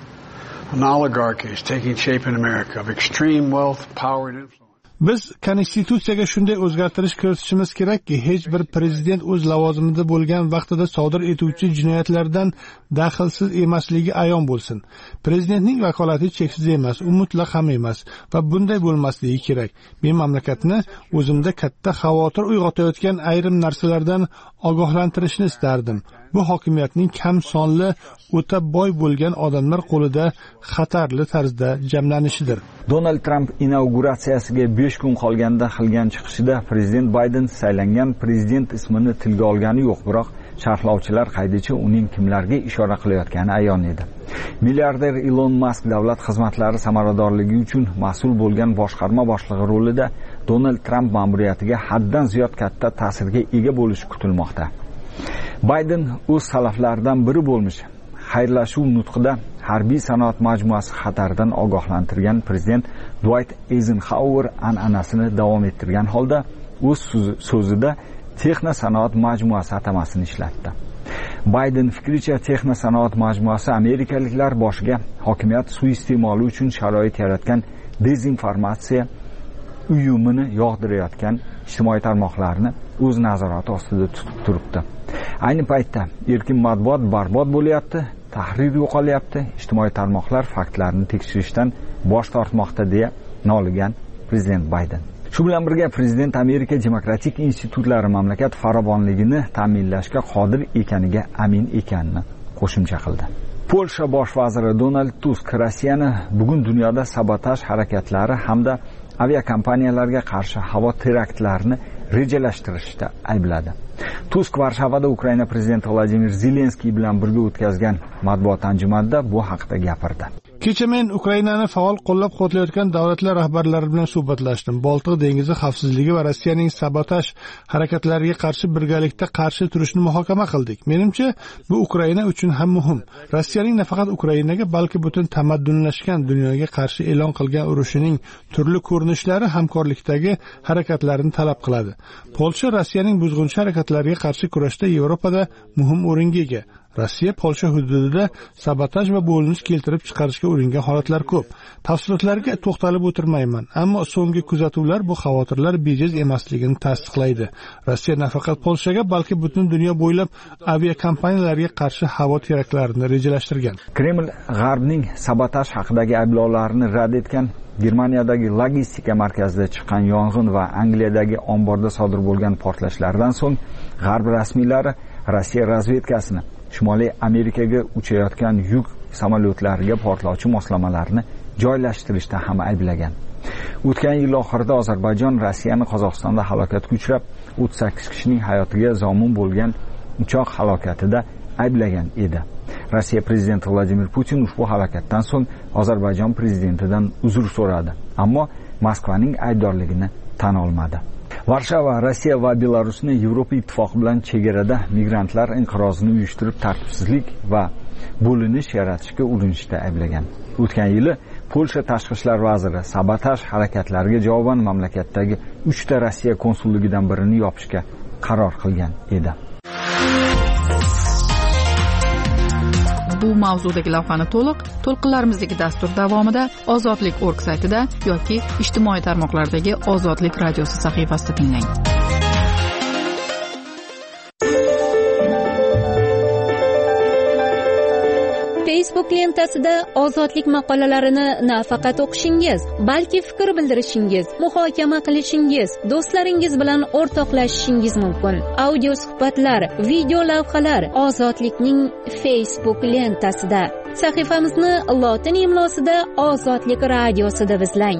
an oligarchy is taking shape in America of extreme wealth, power and influence. Biz konstitutsiyaga shunday o'zgartirish kiritishimiz kerakki, hech bir prezident o'z lavozimida bo'lgan vaqtida sodir etuvchi jinoyatlardan daxlsiz emasligi ayon bo'lsin. Prezidentning vakolati cheksiz emas, u mutlaq ham emas va bunday bo'lmasligi kerak. Men mamlakatni o'zimda katta xavotir uyg'otayotgan ayrim narsalardan ogohlantirishni istardim. Bu hokimiyatning kam sonli, o'ta boy bo'lgan odamlar qo'lida xatarli tarzda jamlanishidir. Donald Trump inauguratsiyasiga 5 kun qolganda qilgan chiqishida prezident Bayden saylangan prezident ismini tilga olgani yo'q, biroq sharhlovchilar qaydicha uning kimlarga ishora qilayotgani ayon edi. Milliarder Elon Musk davlat xizmatlari samaradorligi uchun mas'ul bo'lgan boshqarma boshlig'i rolida Donald Trump ma'muriyatiga haddan ziyod katta ta'sirga ega bo'lishi kutilmoqda. Bayden o'z salaflaridan biri bo'lmish. Xayrlashuv nutqida harbiy sanoat majmuasi xatardan ogohlantirgan prezident Dwight Eisenhower an'anasini davom ettirgan holda o'z so'zida Texnosanoat majmuasi atamasini ishlatdi. Bayden fikricha Texnosanoat majmuasi amerikaliklar boshiga hokimiyat suiiste'moli uchun sharoit yaratgan dezinformatsiya uyumini yog'dirayotgan ijtimoiy tarmoqlarni o'z nazorati ostida tutib turibdi. Ayni paytda erkin matbuot barbod bo'lyapti, tahrir yo'qolyapti, ijtimoiy tarmoqlar faktlarni tekshirishdan bosh tortmoqda deya noligan prezident Bayden. Shu bilan birga prezident Amerika demokratik institutlari mamlakat farovonligini ta'minlashga qodir ekaniga amin ekanini qo'shimcha qildi. Polsha bosh vaziri Donald Tusk Rossiyani bugun dunyoda sabotaj harakatlari hamda aviakompaniyalarga qarshi havo teraktlarini rejalashtirishda aybladi. Tusk Varshavada Ukraina prezidenti Vladimir Zelenskiy bilan birga o'tkazgan matbuot anjumanida bu haqda gapirdi. Kecha men Ukrainani faol qo'llab-quvvatlayotgan davlatlar rahbarlari bilan suhbatlashdim. Boltiq dengizi xavfsizligi va Rossiyaning sabotaj harakatlariga qarshi birgalikda qarshi turishni muhokama qildik. Menimcha, bu Ukraina uchun ham muhim. Rossiyaning nafaqat Ukrainaga, balki butun tamaddunlashgan dunyoga qarshi e'lon qilgan urushining turli ko'rinishlari hamkorlikdagi harakatlarini talab qiladi. Polsha Rossiyaning buzg'unchi harakatlariga qarshi kurashda Yevropada muhim o'ringa ega. Rossiya Polsha hududida sabotaj va bo'linish keltirib chiqarishga uringan holatlar ko'p. Tafsilotlarga to'xtalib o'tirmayman, ammo so'nggi kuzatuvlar bu xavotirlar bejiz emasligini tasdiqlaydi. Rossiya nafaqat Polshaga, balki butun dunyo bo'ylab aviakompaniyalarga qarshi havo teraktlarini rejalashtirgan. Kreml G'arbning sabotaj haqidagi ayblovlarini rad etgan. Germaniyadagi logistika markazida chiqqan yong'in va Angliyadagi omborda sodir bo'lgan portlashlardan so'ng G'arb rasmiylari Rossiya razvedkasini Shimoliy Amerikaga uchayotgan yuk samolyotlariga portlovchi moslamalarni joylashtirishda ham ayblagan. O'tgan yil oxirida Ozarbayjon Rossiyani Qozog'istonda halokatga uchrab, 38 kishining hayotiga zomin bo'lgan uchoq halokatida ayblagan edi. Rossiya prezidenti Vladimir Putin ushbu halokatdan so'ng Ozarbayjon prezidentidan uzr so'radi, ammo Moskvaning aybdorligini tan olmadi. Varshava Rossiya va Belarusni Yevropa ittifoqi bilan chegarada migrantlar inqirozini uyushtirib tartibsizlik va bo'linish yaratishga urinishda ayblagan. O'tgan yili Polsha tashqi ishlar vaziri sabotaj harakatlariga javoban mamlakatdagi 3 ta Rossiya konsulligidan birini yopishga qaror qilgan edi. Bu mavzudagi lavhani to'lqinlarimizdagi dastur davomida Ozodlik.org saytida yoki ijtimoiy tarmoqlardagi Ozodlik radiosi sahifasida tinglang. Facebook lentasida ozodlik maqolalarini nafaqat o'qishingiz, balki fikr bildirishingiz, muhokama qilishingiz, do'stlaringiz bilan o'rtoqlashishingiz mumkin. Audio suhbatlar, video lavhalar Ozodlikning Facebook lentasida. Sahifamizni lotin imlosida Ozodlik radiosi deb izlang.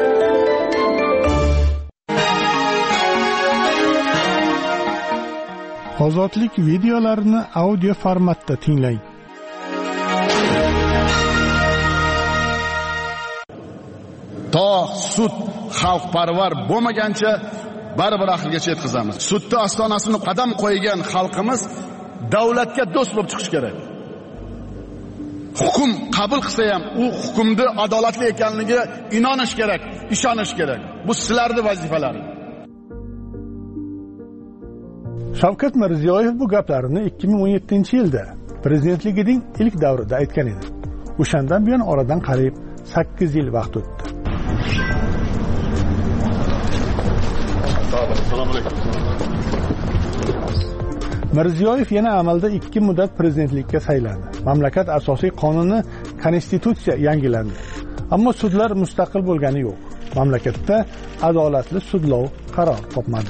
Ozodlik videolarini audio formatda tinglang. To sud xalqparvar bo'lmagancha baribir aqlgacha yetkazamiz. Sudda ostonasini qadam qo'ygan xalqimiz davlatga do'st bo'lib chiqish kerak. Hukm qabul qilsa ham u hukmni adolatli ekanligiga inonish kerak, ishonish kerak. Bu sizlarning vazifalaringiz. Shavkat Mirziyoyev bu gaplarini 2017-yilda prezidentligining ilk davrida aytgan edi. O'shandan buyon oradan qariyb 8 yil vaqt o'tdi. Mirziyoyev yana amalda 2 muddat prezidentlikka saylandi. Mamlakat asosiy qonuni konstitutsiya yangilandi. Ammo sudlar mustaqil bo'lgani yo'q. Mamlakatda adolatli sudlov qaror topmadi.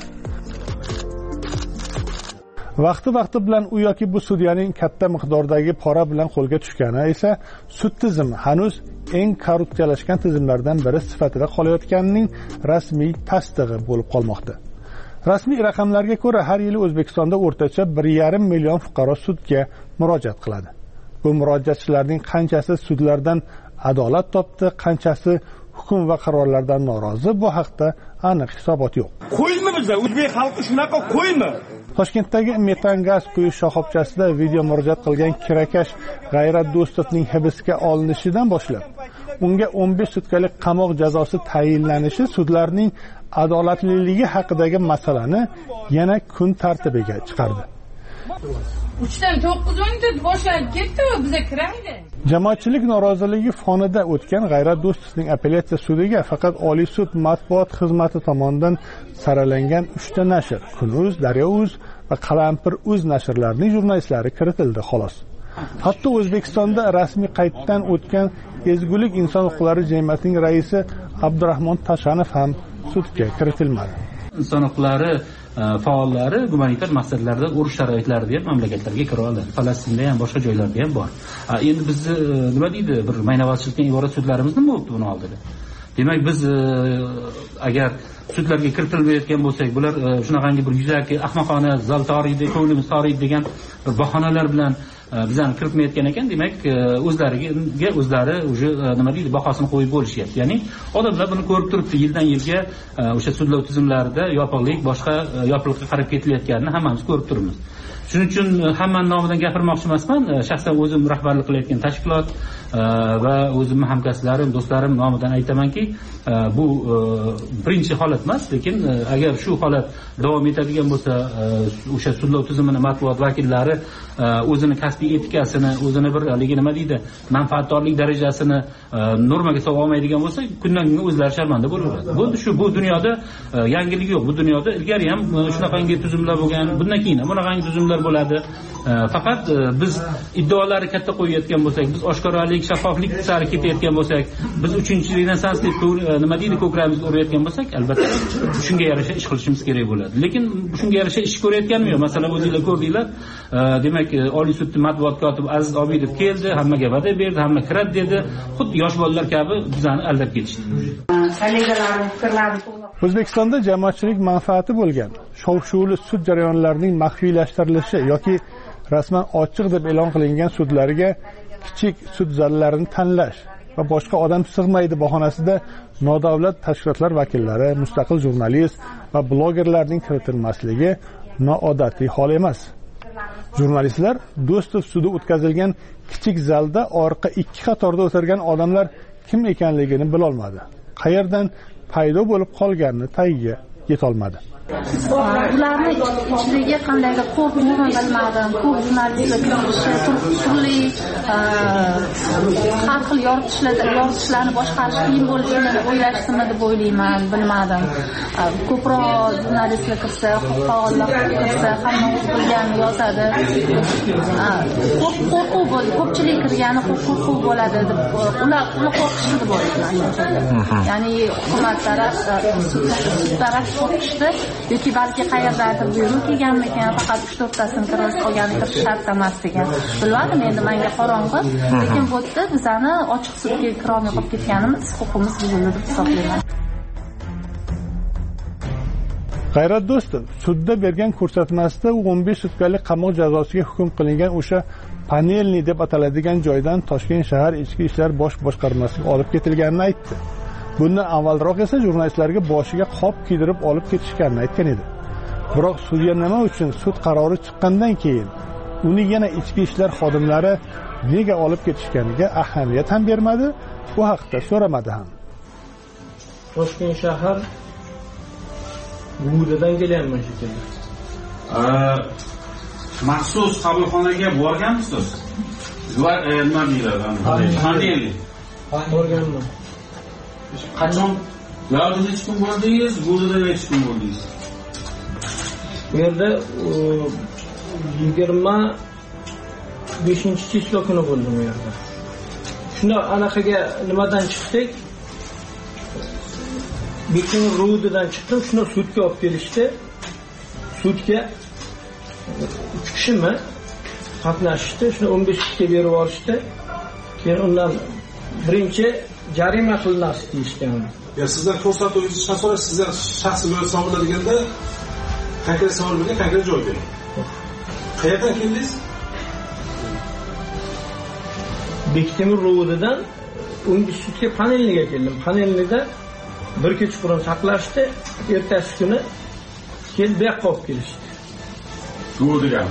Vaqti bilan u yoki bu sudyaning katta miqdordagi pora bilan qo'lga tushgani esa sud tizimi hanuz eng korrupsiyalashgan tizimlardan biri sifatida qolayotganining rasmiy tasdig'i bo'lib qolmoqda. Rasmiy raqamlarga ko'ra har yili O'zbekistonda o'rtacha 1,5 million fuqaro sudga murojaat qiladi. Bu murojaatchilarning qanchasi sudlardan adolat topdi, qanchasi hukm va qarorlardan norozi, bu haqda aniq hisobot yo'q. Qo'ymi bizda o'zbek xalqi shunaqa qo'ymi? Toshkentdagi metan gaz quyish shoxobchasida video murojaat qilgan kirakash G'ayrat Do'stovning hibsga olinishidan boshlab unga 15 sutkalik qamoq jazosi tayinlanishi sudlarning adolatliligi haqidagi masalani yana kun tartibiga chiqardi. 3dan 9 boshlanib ketdi, bizga kiraydi. Jamoatchilik noroziligi fonida o'tgan G'ayrat Do'stovning apellyatsiya sudiga faqat Oliy sud matbuot xizmati tomonidan saralangan 3 ta nashr, Kun.uz, Daryo.uz va Qalampir.uz nashrlarining jurnalistlari kiritildi xolos. Hatto O'zbekistonda rasmiy qayddan o'tgan Ezgulik inson huquqlari jamiyatining raisi Abdurahmon Tashanov ham sudga kiritilmadi. Inson huquqlari faollari gumanitar maqsadlarda urush sharoitlarida ham mamlakatlarga kira oladi. Falastinda ham boshqa joylarda ham bor. Endi bizni nima deydi, bir maynavatchilikdan iborat sudlarimiz nima bo'ldi buni oldida? Demak biz agar sudlarga kiritilmayotgan bo'lsak, bular shunaqangi bir yuzaki ahmoqona zaltoriydi, ko'nglimiz toriydi degan bir bahonalar bilan bizani kiritmayotgan ekan, demak o'zlariga o'zlari уже nima deydi, bahosini qo'yib bo'lishyapti. Ya'ni odamlar buni ko'rib turibdi, yildan yilga o'sha sudlov tizimlarida yopiqlik, boshqa yopiqlikka qarab ketilayotganini hammamiz ko'rib turibmiz. Shuning uchun hammaning nomidan gapirmoqchi emasman. Shaxsan o'zim rahbarlik qilayotgan tashkilot va o'zimning hamkasblarim, do'stlarim nomidan aytamanki, bu birinchi holat emas, lekin agar shu holat davom etadigan bo'lsa, o'sha sudlov tizimini matbuot vakillari o'zini kasbiy etikasini, o'zini bir haligi nima deydi, manfaatdorlik darajasini normaga solib olmaydigan bo'lsa, kundan kunga o'zlari sharmanda bo'laveradi. Bo'ldi shu, bu dunyoda yangilik yo'q. Bu dunyoda ilgari ham shunaqangi tuzumlar bo'lgan, bundan keyin ham bunaqangi tuzumlar bo'ladi. Faqat biz iddaolarni katta qo'yayotgan bo'lsak, biz oshkoralik, shaffoflik sari ketayotgan bo'lsak, biz 3-renessans deb nima deydi, ko'kramizga urayotgan bo'lsak, albatta shunga yarasha ish qilishimiz kerak bo'ladi. Lekin shunga yarasha ish ko'rayotganmi yo'q? Masalan, o'zingizlar ko'rdinglar, demak Oliy sud matbuot kotibi Aziz Obidov keldi, hammaga va'da berdi, hamma kiradi dedi. Xuddi yosh bolalar kabi bizani aldab ketishdi. O'zbekistonda jamoatchilik manfaati bo'lgan shov-shuvli sud jarayonlarining maxfiylashtirilishi yoki rasman ochiq deb e'lon qilingan sudlariga kichik sud zallarini tanlash va boshqa odam sig'maydi bahonasida nodavlat tashkilotlar vakillari, mustaqil jurnalist va blogerlarning kiritilmasligi noodatiy hol emas. Jurnalistlar Do'stov sudi o'tkazilgan kichik zalda orqa ikki qatorda o'tirgan odamlar kim ekanligini bilolmadi. Qayerdan paydo bo'lib qolganini tagiga yetolmadi. Ularni ichidagi qandaydir qo'rquvni bilmadim. Ko'p jurnalistlar turli har xil yoritishlarni boshqarish qiyin bo'lishini o'ylashdimi deb o'ylayman, bilmadim. Ko'proq jurnalistlar kirsa, faollar kirsa, hamma o'zi bilganini yozadi. Qo'rquv bo'ldi, ko'pchilik kirgani qo'rquv bo'ladi deb ular qo'rqishdi deb o'ylayman. Ya'ni hukumat taraf, sud taraf qo'rqishdi. Yoki balki qayerdadir buyruq kelganmikan, faqat 3-4tasini kirish qolgani kirish shart emas degan. Bilmadim, endi menga qorong'i, lekin bu yerda bizani ochiq sudga kirolmay qolib ketganimiz huquqimiz buzildi deb hisoblayman. G'ayrat Do'stov sudda bergan ko'rsatmasida 15 sutkalik qamoq jazosiga hukm qilingan o'sha panelni deb ataladigan joydan Toshkent shahar ichki ishlar bosh boshqarmasiga olib ketilganini aytdi. Bundan avvalroq esa jurnalistlarga boshiga qop kiydirib olib ketishganini aytgan edi. Biroq sudya nima uchun sud qarori chiqqandan keyin uni yana ichki ishlar xodimlari nega olib ketishganiga ahamiyat ham bermadi, bu haqda so'ramadi ham. Toshkent shahar Budadan kelganman shekilli. Maxsus qabulxonaga borganmisiz? Nima deyiladi? Panelli. Borganman. Qachon? Yo'lda necha kun bo'ldingiz? Budada necha kun bo'ldingiz? Bu yerda 25-cheklo kuni bo'ldim bu yerda. Shunda anaqaga nimadan chiqdik? Bekin Rudidan chiqdim, shuni sudga olib kelishdi. Sudga 3 kishimi qatnashdi, shuni 15 kishiga berib yuborishdi. Keyin undan birinchi jarima qilinasi deyishgan. Ya sizlar ko'rsatuvchi shaxslar sizlar shaxsiy bo'lib hisoblanadigan konkret savol bergan, konkret javob bering. Qayerdan keldingiz? Bektemir Ro'didan 15 sudga panelniga keldim. Panelnida bir kechqurun saqlashdi, ertasi kuni kelib bu yoqqa olib kelishdi. Ro'digan.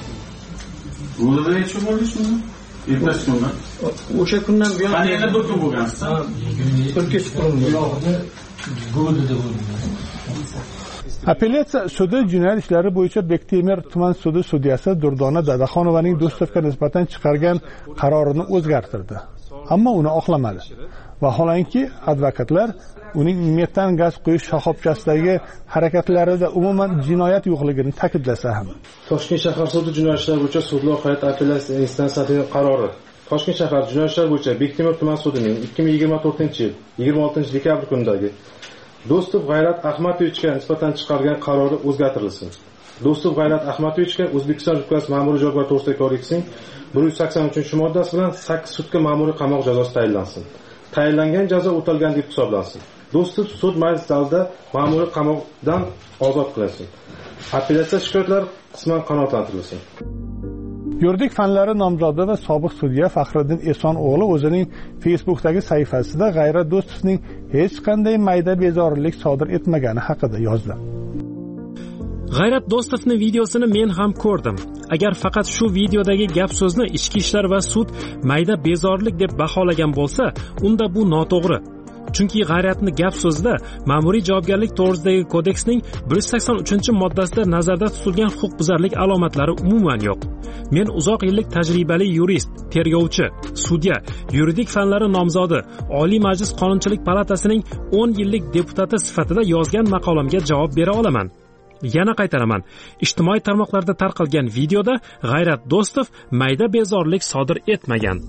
Ro'dida necha bo'ldi shunda? Ertasi kuni. O'sha kundan buyon panelda bir kun bo'lgansiz. Bir kechqurun Ro'dida bo'ldi. Apellyatsiya sudi jinoyat ishlari bo'yicha Bektemir tuman sudi sudyasi Durdona Dadaxonovaning Do'stovga nisbatan chiqargan qarorini o'zgartirdi. Ammo uni oqlamadi. Vaholanki advokatlar uning metan gaz quyish shoxobchasidagi harakatlarida umuman jinoyat yo'qligini ta'kidlasa ham. Toshkent shahar sudi jinoyat ishlari bo'yicha sudlar hay'at apellyatsiya instansiyasining qarori. Toshkent shahar jinoyat ishlari bo'yicha Bektemir tuman sudining 2024-yil 26-dekabr kunidagi Do'stov G'ayrat Ahmadovichga nisbatan chiqargan qarori o'zgartirilsin. Do'stov G'ayrat Ahmadovichga O'zbekiston Respublikasi Ma'muriy javobgarlik to'g'risidagi kodeksining 183-moddasi bilan 8 sutka ma'muriy qamoq jazosi tayinlansin. Tayinlangan jazo o'talgan deb hisoblansin. Do'stov sud majlis zalida ma'muriy qamoqdan ozod qilinsin. Apellyatsiya shikoyatlari qisman qanoatlantirilsin. Yuridik fanlari nomzodi va sobiq sudya Faxriddin Eson o'g'li o'zining Facebook'dagi sahifasida G'ayrat Do'stovning hech qanday mayda bezorilik sodir etmagani haqida yozdi. G'ayrat Do'stovning videosini men ham ko'rdim. Agar faqat shu videodagi gap so'zni ichki ishlar va sud mayda bezorilik deb baholagan bo'lsa, unda bu noto'g'ri. Chunki G'ayratning gap so'zida Ma'muriy javobgarlik to'g'risidagi kodeksning 183-moddasida nazarda tutilgan huquqbuzarlik alomatlari umuman yo'q. Men uzoq yillik tajribali yurist, tergovchi, sudya, yuridik fanlari nomzodi, Oliy Majlis Qonunchilik palatasining 10 yillik deputati sifatida yozgan maqolamga javob bera olaman. Yana qaytaraman. Ijtimoiy tarmoqlarda tarqalgan videoda G'ayrat Do'stov mayda bezorilik sodir etmagan.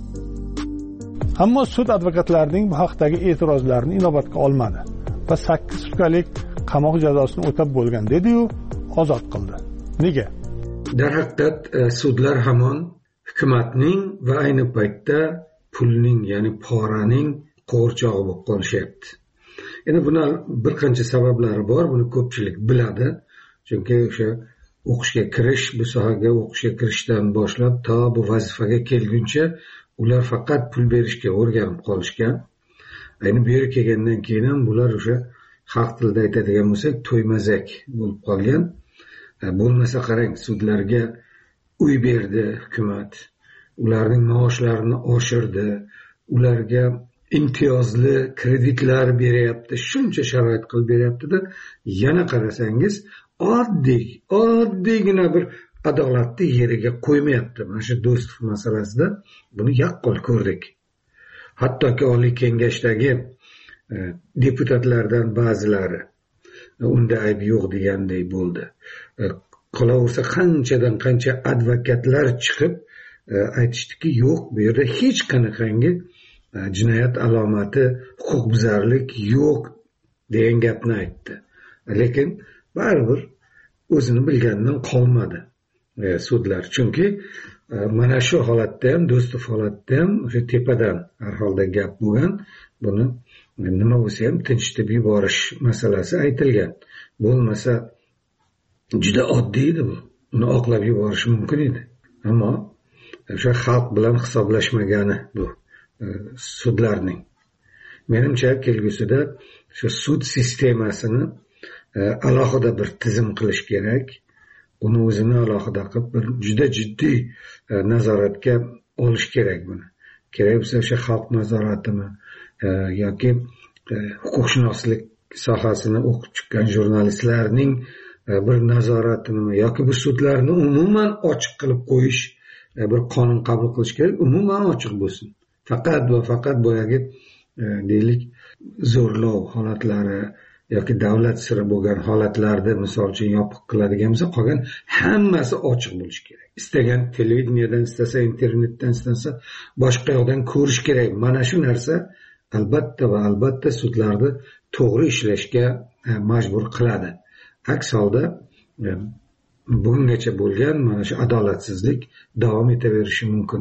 Ammo sud advokatlarining bu haqdagi e'tirozlarini inobatga olmadi va 8 sutkalik qamoq jazosini o'tab bo'lgan dedi-yu, ozod qildi. Nega? Darhaqiqat sudlar hamon hukumatning va ayni paytda pulning, ya'ni poraning qo'rchog'i bo'lib qolishyapti. Endi buni bir qancha sabablari bor, buni ko'pchilik biladi. Chunki o'sha o'qishga kirish, bu sohaga o'qishga kirishdan boshlab to bu vazifaga kelguncha ular faqat pul berishga o'rganib qolishgan. Ayni bu yerga kelgandan keyin ham bular o'sha xalq tilida aytadigan bo'lsak to'ymazak bo'lib qolgan. Bo'lmasa qarang, sudlarga uy berdi hukumat, ularning maoshlarini oshirdi, ularga imtiyozli kreditlar beryapti, shuncha sharoit qilib beryapti-da, yana qarasangiz oddiygina bir adolatni yeriga qo'ymayapti. Mana shu Do'stov masalasida buni yaqqol ko'rdik. Hattoki Oliy Kengashdagi deputatlardan ba'zilari unda ayb yo'q deganday bo'ldi. Qolaversa qanchadan qancha advokatlar chiqib aytishdiki, yo'q, bu yerda hech qanaqangi jinoyat alomati, huquqbuzarlik yo'q degan gapni aytdi. Lekin baribir o'zini bilganidan qolmadi sudlar. Chunki mana shu holatda ham, Do'stov holatda ham o'sha tepadan har holda gap bo'lgan. Buni nima bo'lsa ham tinchitib yuborish masalasi aytilgan. Bo'lmasa juda oddiy edi bu. Uni oqlab yuborish mumkin edi. Ammo o'sha xalq bilan hisoblashmagani bu sudlarning. Menimcha kelgusida shu sud sistemasini alohida bir tizim qilish kerak. Uni o'zini alohida qilib bir juda jiddiy nazoratga olish kerak buni. Kerak bo'lsa o'sha xalq nazoratimi yoki huquqshunoslik sohasini o'qib chiqqan jurnalistlarning bir nazoratimi yoki bu sudlarni umuman ochiq qilib qo'yish, bir qonun qabul qilish kerak, umuman ochiq bo'lsin. Faqat va faqat boyagi deylik zo'rlov holatlari yoki davlat siri bo'lgan holatlarda misol uchun yopiq qiladigan bo'lsa, qolgan hammasi ochiq bo'lishi kerak. Istagan televideniyadan, istasa internetdan, istasa boshqa yoqdan ko'rish kerak. Mana shu narsa albatta va albatta sudlarni to'g'ri ishlashga majbur qiladi. Aks holda bugungacha bo'lgan mana shu adolatsizlik davom etaverishi mumkin.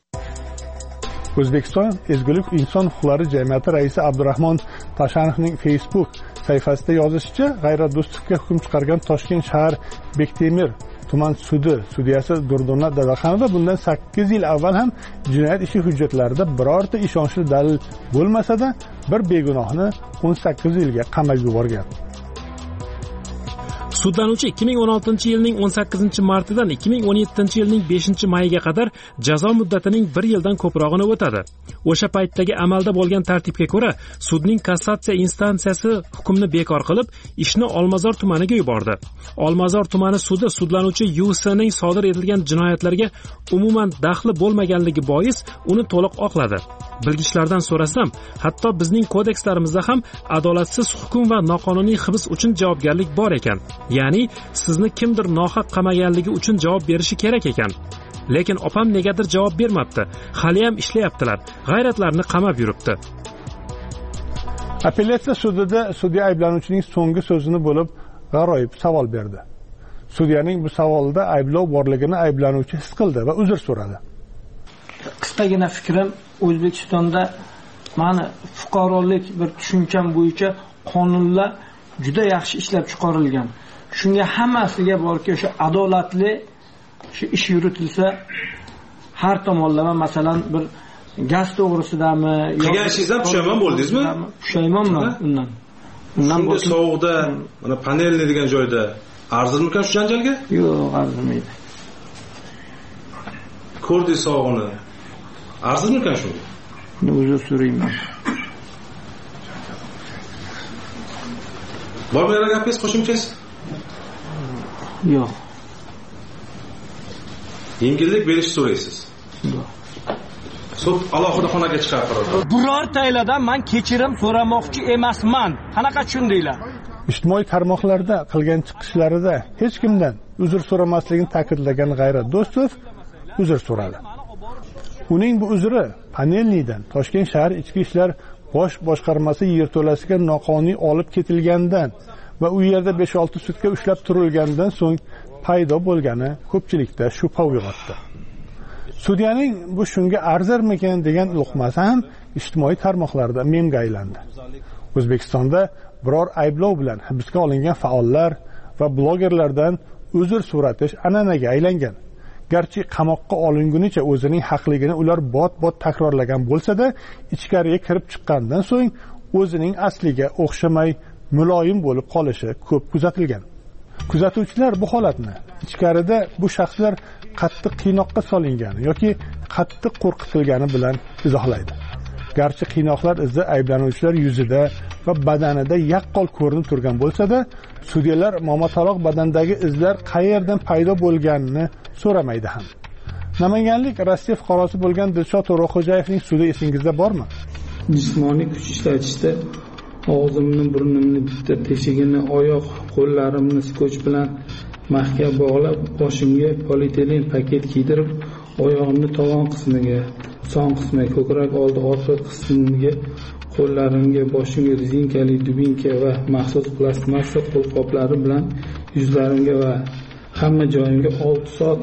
O'zbekiston Ezgulik inson huquqlari jamiyati raisi Abdurahmon Tashanovning Facebook sahifasida yozishicha, G'ayrat Do'stovga hukm chiqargan Toshkent shahar Bektemir tuman sudi sudyasi Durdona Dadaxonova bundan 8 yil avval ham jinoyat ishi hujjatlarida birorta ishonchli dalil bo'lmasa-da, bir begunohni 18 yilga qamab yuborgan. Sudlanuvchi 2016-yilning 18-martidan 2017-yilning 5-mayiga qadar jazo muddatining 1 yildan ko'prog'ini o'tadi. O'sha paytdagi amalda bo'lgan tartibga ko'ra, sudning kassatsiya instansiyasi hukmni bekor qilib, ishni Olmazor tumaniga yubordi. Olmazor tumani sudi sudlanuvchi Yu'ning sodir etilgan jinoyatlarga umuman daxli bo'lmaganligi bois uni to'liq oqladi. Bilgichlardan so'rasam, hatto bizning kodekslarimizda ham adolatsiz hukm va noqonuniy hibs uchun javobgarlik bor ekan. Ya'ni sizni kimdir nohaq qamaganligi uchun javob berishi kerak ekan. Lekin opam negadir javob bermabdi. Hali ham ishlayaptilar. G'ayratlarni qamab yuribdi. Apellyatsiya sudida sudya ayblanuvchining so'nggi so'zini bo'lib g'aroyib savol berdi. Sudyaning bu savolida ayblov borligini ayblanuvchi his qildi va uzr so'radi. Qisqagina fikrim, O'zbekistonda mani fuqarolik bir tushuncham bo'yicha qonunlar juda yaxshi ishlab chiqarilgan. Shunga hammasiga borki, o'sha adolatli shu ish yuritilsa, har tomonlama, masalan, bir gaz to'g'risidami, qilgan ishingizdan pushaymon bo'ldingizmi? Pushaymonman undan. Shunda sovuqda, mana panelni degan joyda arzirmikan shu janjalga? Yo'q, arzimaydi. Ko'rdingiz sovuqni. Arzirmikan shu? Uzr so'rayman. Bormi yana gapingiz, qo'shimchasi? Yo'q. Yengillik berish so'raysiz. Yo'q. Sud alohida xonaga chiqartiradi. Birortaylardan men kechirim so'ramoqchi emasman. Qanaqa tushundinglar? Ijtimoiy tarmoqlarda qilgan chiqishlarida hech kimdan uzr so'ramasligini ta'kidlagan G'ayrat Do'stov uzr so'radi. Uning bu uzri Panelnidan Toshkent shahar ichki ishlar bosh boshqarmasi yerto'lasiga noqonuniy olib ketilgandan va u yerda 5-6 sutka ushlab turilgandan so'ng paydo bo'lgani ko'pchilikda shubha uyg'otdi. Sudyaning bu shunga arzirmikan degan luqmasi ham ijtimoiy tarmoqlarda memga aylandi. O'zbekistonda biror ayblov bilan hibsga olingan faollar va blogerlardan uzr so'ratish an'anaga aylangan. Garchi qamoqqa olingunicha o'zining haqligini ular bot-bot takrorlagan bo'lsa-da, ichkariga kirib chiqqandan so'ng o'zining asliga o'xshamay muloyim bo'lib qolishi ko'p kuzatilgan. Kuzatuvchilar bu holatni ichkarida bu shaxslar qattiq qiynoqqa solingan yoki qattiq qo'rqitilgani bilan izohlaydi. Garchi qiynoqlar izi ayblanuvchilar yuzida va badanida yaqqol ko'rinib turgan bo'lsa-da, sudyalar momotaloq badandagi izlar qayerdan paydo bo'lganini so'ramaydi ham. Namanganlik Rossiya fuqarosi bo'lgan Dilshod To'raxo'jayevning sudi esingizda bormi? Jismoniy kuch ishlatishda og'zimni, burnimni, bitta teshigini, oyoq, qo'llarimni skotch bilan mahkam bog'lab, boshimga polietilen paket kiydirib, oyog'imni tovon qismiga, son qismiga, ko'krak oldi orqa qismiga, qo'llarimga, boshimga rezinkali dubinka va maxsus plastmassa qo'lqoplari bilan yuzlarimga va hamma joyimga 6 soat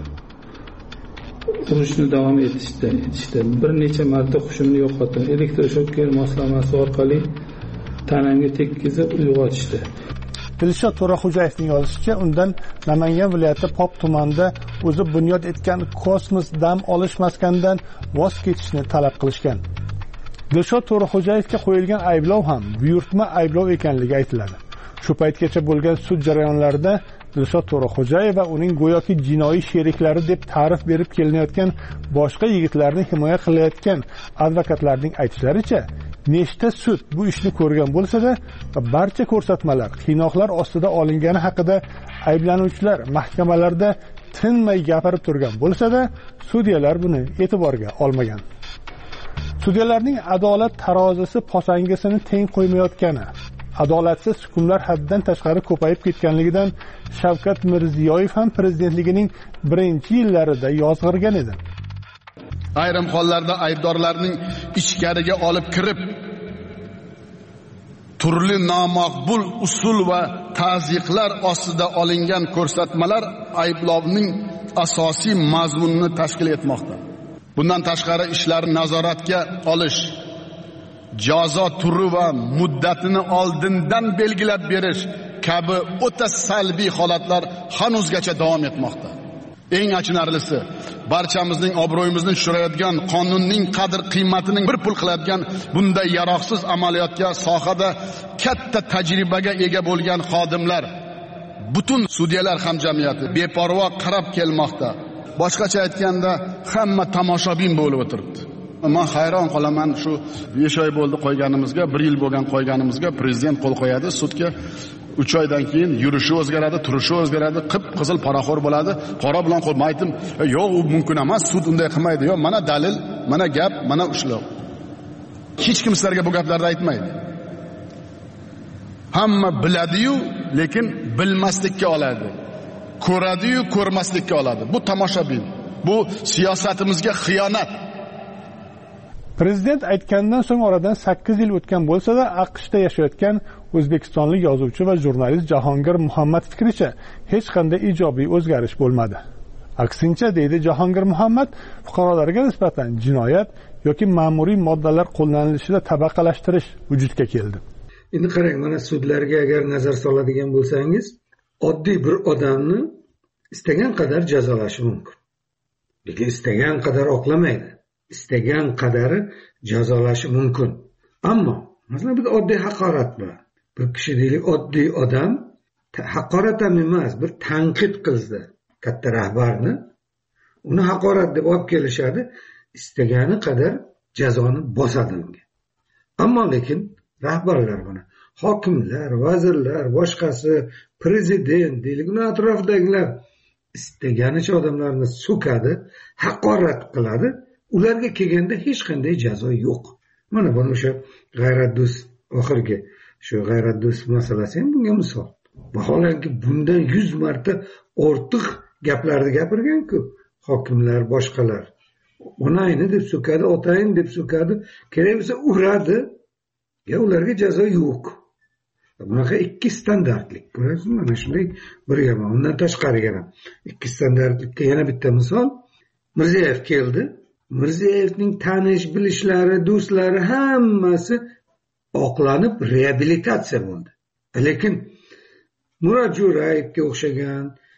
urishni davom etishdi. Bir necha marta hushimni yo'qotdim. Elektroshoker moslamasi orqali tanamga tekkizib uyg'otishdi. Dilshod To'raxo'jayevning yozishicha, undan Namangan viloyati Pop tumanida o'zi bunyod etgan kosmos dam olish maskanidan voz kechishni talab qilishgan. Dilshod To'raxo'jayevga qo'yilgan ayblov ham buyurtma ayblov ekanligi aytiladi. Shu paytgacha bo'lgan sud jarayonlarida Dilshod To'raxo'jayev va uning go'yoki jinoiy sheriklari deb ta'rif berib kelinayotgan boshqa yigitlarni himoya qilayotgan advokatlarning aytishlaricha, nechta sud bu ishni ko'rgan bo'lsa-da, barcha ko'rsatmalar qiynoqlar ostida olingani haqida ayblanuvchilar mahkamalarda tinmay gapirib turgan bo'lsa-da, sudyalar buni e'tiborga olmagan. Sudyalarning adolat tarozisi posangasini teng qo'ymayotgani, adolatsiz hukmlar haddan tashqari ko'payib ketganligidan Shavkat Mirziyoyev ham prezidentligining birinchi yillarida yozg'irgan edi. Ayrim hollarda aybdorlarning ichkariga olib kirib, turli nomaqbul usul va ta'ziqlar ostida olingan ko'rsatmalar ayblovning asosiy mazmunini tashkil etmoqda. Bundan tashqari ishlarni nazoratga olish, jazo turi va muddatini oldindan belgilab berish kabi o'ta salbiy holatlar hanuzgacha davom etmoqda. Eng achinarlisi, barchamizning obro'yimizni tushirayotgan, qonunning qadr-qiymatining bir pul qiladigan bunday yaroqsiz amaliyotga sohada katta tajribaga ega bo'lgan xodimlar, butun sudyalar hamjamiyati beparvo qarab kelmoqda. Boshqacha aytganda, hamma tomoshabin bo'lib o'tiribdi. Men hayron qolaman, shu 5 oy bo'ldi qo'yganimizga, 1 yil bo'lgan qo'yganimizga prezident qo'l qo'yadi, sudga 3 oydan keyin yurishi o'zgaradi, turishi o'zgaradi, qip-qizil poraxo'r bo'ladi. Qora bilan qo'l aytdim, yo'q, u mumkin emas, sud unday qilmaydi. Yo'q, mana dalil, mana gap, mana ushlov. Hech kim sizlarga bu gaplarni aytmaydi. Hamma biladi-yu, lekin bilmaslikka oladi. Ko'radi-yu, ko'rmaslikka oladi. Bu tomoshabin. Bu siyosatimizga xiyonat. Prezident aytgandan so'ng oradan 8 yil o'tgan bo'lsa-da, AQShda yashayotgan o'zbekistonlik yozuvchi va jurnalist Jahongir Muhammad fikricha hech qanday ijobiy o'zgarish bo'lmadi. Aksincha, deydi Jahongir Muhammad, fuqarolarga nisbatan jinoyat yoki ma'muriy moddalar qo'llanilishida tabaqalashtirish vujudga keldi. Endi qarang, mana sudlarga agar nazar soladigan bo'lsangiz, oddiy bir odamni istagan qadar jazolashi mumkin. Lekin istagan qadar oqlamaydi. Istagan qadari jazolashi mumkin. Ammo masalan bir oddiy haqorat bilan bir kishi deylik, oddiy odam haqorat ham emas, bir tanqid qildi katta rahbarni, uni haqorat deb olib kelishadi, istagani qadar jazoni bosadi unga. Ammo lekin rahbarlar buni hokimlar, vazirlar, boshqasi, prezident deylik, uni atrofidagilar istaganicha odamlarni so'kadi, haqorat qiladi. Ularga kelganda hech qanday jazo yo'q. Mana buni o'sha G'ayratdo'st oxirgi shu G'ayratdo'st masalasi ham bunga misol. Vaholanki bundan 100 marta ortiq gaplarni gapirgan-ku hokimlar, boshqalar. Onayni deb so'kadi, otayni deb so'kadi, kerak bo'lsa uradi. Ya ularga jazo yo'q. Bunaqa ikki standartlik. Ko'rasizmi? Mana shunday bir yomon. Undan tashqari yana ikki standartlikka yana bitta misol. Mirziyoyev keldi. Mirziyevning tanish bilishlari, do'stlari hammasi oqlanib reabilitatsiya bo'ldi. Lekin Murat Jo'rayevga o'xshagan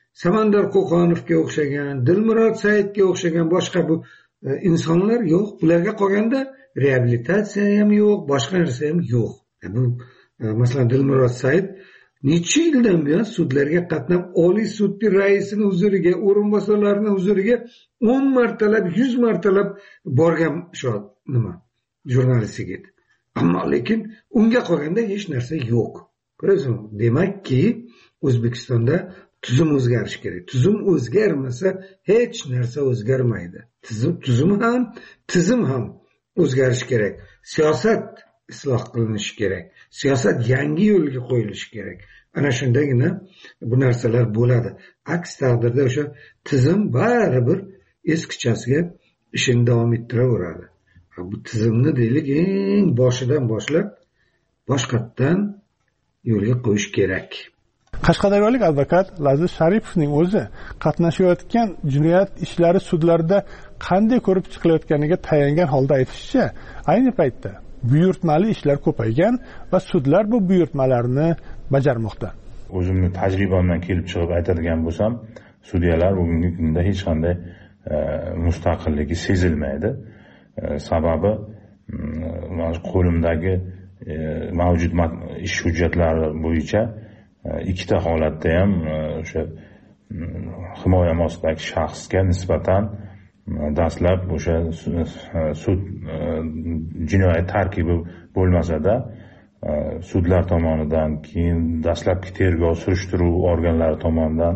Samandar Qo'qonovga o'xshagan, Dilmurod Saidga o'xshagan boshqa bu insonlar yo'q. Ularga qolganda reabilitatsiya ham yo'q, boshqa narsa ham yo'q. Bu masalan Dilmurod Said necha yildan buyon sudlarga qatnab, Oliy sudning raisini huzuriga, o'rinbosarlarining huzuriga 10 martalab, 100 martalab borgan jurnalist yigit. Ammo lekin unga qolganda hech narsa yo'q. Ko'rasizmi? Demakki, O'zbekistonda tuzum o'zgarishi kerak. Tuzum o'zgarmasa hech narsa o'zgarmaydi. Tizim ham o'zgarishi kerak. Siyosat isloh qilinishi kerak. Siyosat yangi yo'lga qo'yilishi kerak. Ana shundagina bu narsalar bo'ladi. Aks taqdirda o'sha tizim baribir eskichasiga ishini davom ettiraveradi. Bu tizimni deylik eng boshidan boshlab boshqatdan yo'lga qo'yish kerak. Qashqadaryolik advokat Laziz Sharipovning o'zi qatnashayotgan jinoyat ishlari sudlarda qanday ko'rib chiqilayotganiga tayangan holda aytishicha, ayni paytda buyurtmali ishlar ko'paygan va sudlar bu buyurtmalarni bajarmoqda. O'zimning tajribamdan kelib chiqib aytadigan bo'lsam, sudyalar bugungi kunda hech qanday mustaqilligi sezilmaydi. Sababi qo'limdagi mavjud ish hujjatlari bo'yicha ikkita holatda ham o'sha himoya ostidagi shaxsga nisbatan dastlab o'sha sud jinoyat tarkibi bo'lmasa-da sudlar tomonidan, keyin dastlabki tergov surishtiruv organlari tomonidan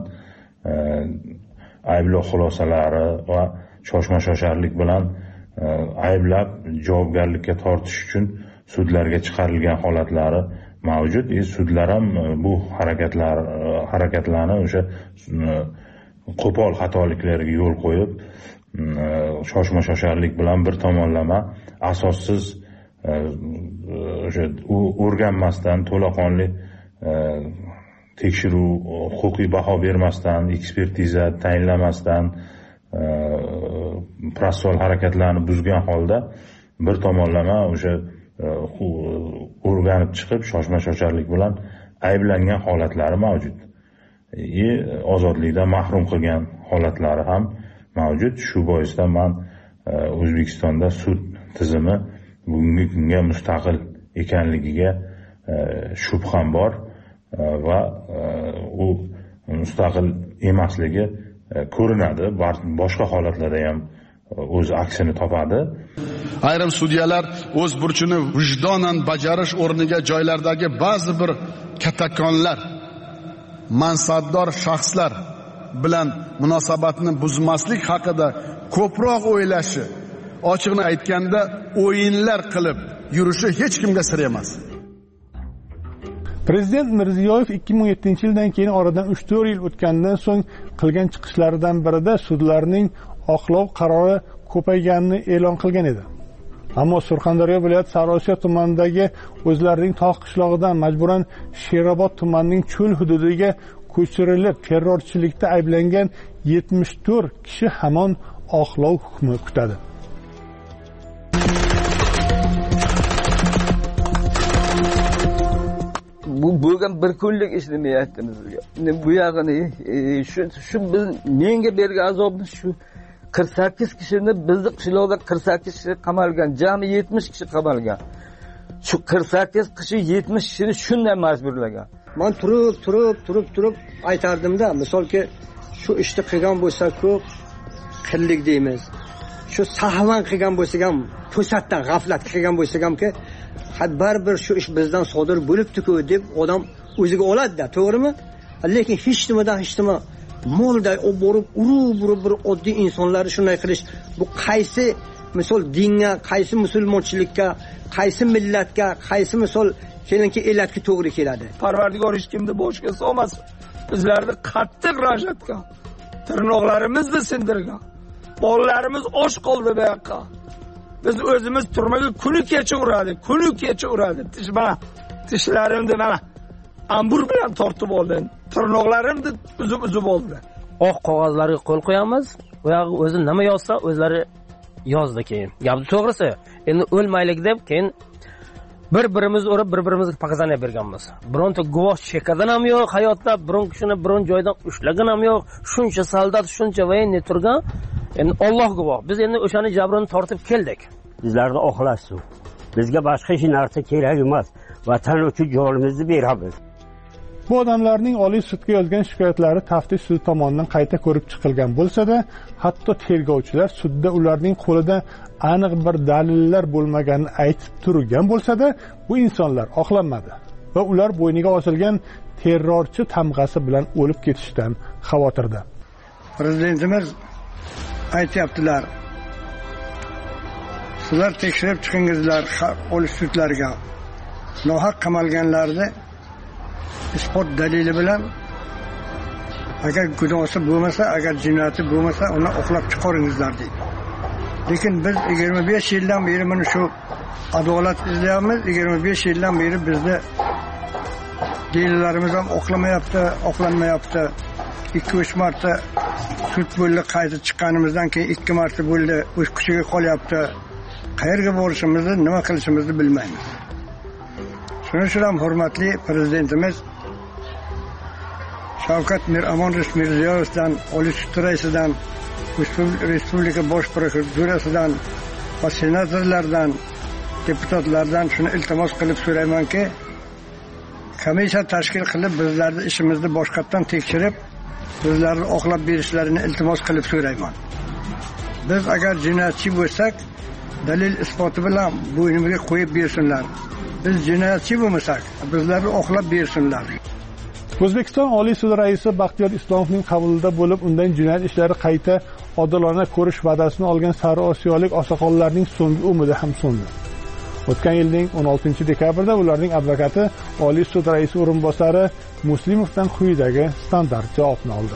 ayblov xulosalari va shoshma-shosharlik bilan ayblab javobgarlikka tortish uchun sudlarga chiqarilgan holatlari mavjud. Sudlar ham bu harakatlarni o'sha qo'pol xatoliklarga yo'l qo'yib, shoshma-shosharlik bilan bir tomonlama asossiz o'sha o'rganmasdan, to'laqonli tekshiruv, huquqiy baho bermasdan, ekspertiza tayinlamasdan protsessual harakatlarni buzgan holda bir tomonlama o'sha o'rganib chiqib shoshma-shosharlik bilan ayblangan holatlari mavjud. Ozodlikdan mahrum qilgan holatlari ham mavjud. Shu boisdan men O'zbekistonda sud tizimi bugungi kunga mustaqil ekanligiga shubham bor va u mustaqil emasligi ko'rinadi. Boshqa holatlarda ham o'z aksini topadi. Ayrim sudyalar o'z burchini vijdonan bajarish o'rniga joylardagi ba'zi bir kattakonlar, mansabdor shaxslar bilan munosabatni buzmaslik haqida ko'proq o'ylashi, ochiqni aytganda o'yinlar qilib yurishi hech kimga sir emas. Prezident Mirziyoyev 2007-yildan keyin oradan 3-4 yil o'tgandan so'ng qilgan chiqishlaridan birida sudlarning oqlov qarori ko'payganini e'lon qilgan edi. Ammo Surxondaryo viloyat Sariosiyo tumanidagi o'zlarining tog' qishlog'idan majburan Sherobod tumanining cho'l hududiga ko'chirilib, terrorchilikda ayblangan 74 kishi hamon oqlov hukmi kutadi. Bu bo'lgan bir kunlik ish demayapti bizga. Bu yog'ini shu biz menga bergan azobni shu 48 kishini bizni qishloqda 48 kishi qamalgan, jami 70 kishi qamalgan. Shu 48 kishi 70 kishini shunday majburlagan. Men turib aytardimda, misolki shu ishni qilgan bo'lsa ko'p qillik deymiz. Shu sahvan qilgan bo'lsa ham, to'satdan g'aflat qilgan bo'lsa hamki, baribir shu ish bizdan sodir bo'libdi-ku deb odam o'ziga oladi-da, to'g'rimi? Lekin hech nima molda borib urib bir oddiy insonlar shunday qilish, bu qaysi misol dinga, qaysi musulmonchilikka, qaysi millatga, qaysi misol kelinki elatga to'g'ri keladi? Parvardigor hech kimni boshga solmasin. Bizlarni qattiq rajatga, tirnoqlarimizni sindirgan. Bolalarimiz och qoldi bu yoqqa. Biz o'zimiz turmaga kuni kecha uradi. Tishlarimni mana ambur bilan tortib oldim. Tirnoqlarimni uzib oldi. Oq qog'ozlarga qo'l qo'yamiz. U yog'i o'zi nima yozsa o'zlari yozdi keyin. Gapni to'g'risi, endi o'lmaylik deb keyin bir-birimizni urib, bir-birimizga показания berganmiz. Bironta guvoh chekadan ham yo'q, hayotda biron kishini biron joydan ushlagan ham yo'q. Shuncha soldat, shuncha voyenni turgan. Endi Alloh guvoh. Biz endi o'shani jabrini tortib keldik. Bizlarni oqlasin. Bizga boshqa hech narsa kerak emas. Vatan uchun jonimizni beramiz. Bu odamlarning Oliy sudga yozgan shikoyatlari taftish sudi tomonidan qayta ko'rib chiqilgan bo'lsa-da, hatto tergovchilar sudda ularning qo'lida aniq bir dalillar bo'lmaganini aytib turgan bo'lsa-da, bu insonlar oqlanmadi va ular bo'yniga osilgan terrorchi tamg'asi bilan o'lib ketishdan xavotirda. Prezidentimiz aytyaptilar, sizlar tekshirib chiqingizlar Oliy sudlarga. Nohaq qamalganlarni isbot dalili bilan agar gunohi bo'lmasa, agar jinoyati bo'lmasa, uni oqlab chiqaringizlar deydi. Lekin biz 25 yildan beri mana shu adolat izlayapmiz. 25 yildan beri bizni delillarimiz ham oqlanmayapti. 2-3 marta sud bo'ldi, qayta chiqqanimizdan keyin 2 marta bo'ldi, o'z kuchiga qolyapti. Qayerga borishimizni, nima qilishimizni bilmaymiz. Shuning uchun ham hurmatli prezidentimiz Shavkat Mirziyoyevdan, Oliy sud raisidan, Respublika bosh prokuraturasidan va senatorlardan, deputatlardan shuni iltimos qilib so'raymanki, komissiya tashkil qilib bizlarni ishimizni boshqatdan tekshirib, bizlarni oqlab berishlarini iltimos qilib so'rayman. Biz agar jinoyatchi bo'lsak, dalil isboti bilan bo'ynimizga qo'yib bersinlar. Biz jinoyatchi bo'lmasak, bizlarni oqlab bersinlar. O'zbekiston Oliy sudi raisi Baxtiyor Islomovning qabulida bo'lib, undan jinoyat ishlari qayta odilona ko'rish va'dasini olgan Sari Osiyolik oqsoqollarning so'nggi umidi ham so'ndi. O'tgan yilning 16-dekabrda ularning advokati Oliy sud raisi o'rinbosari Muslimovdan quyidagi standart javobni oldi.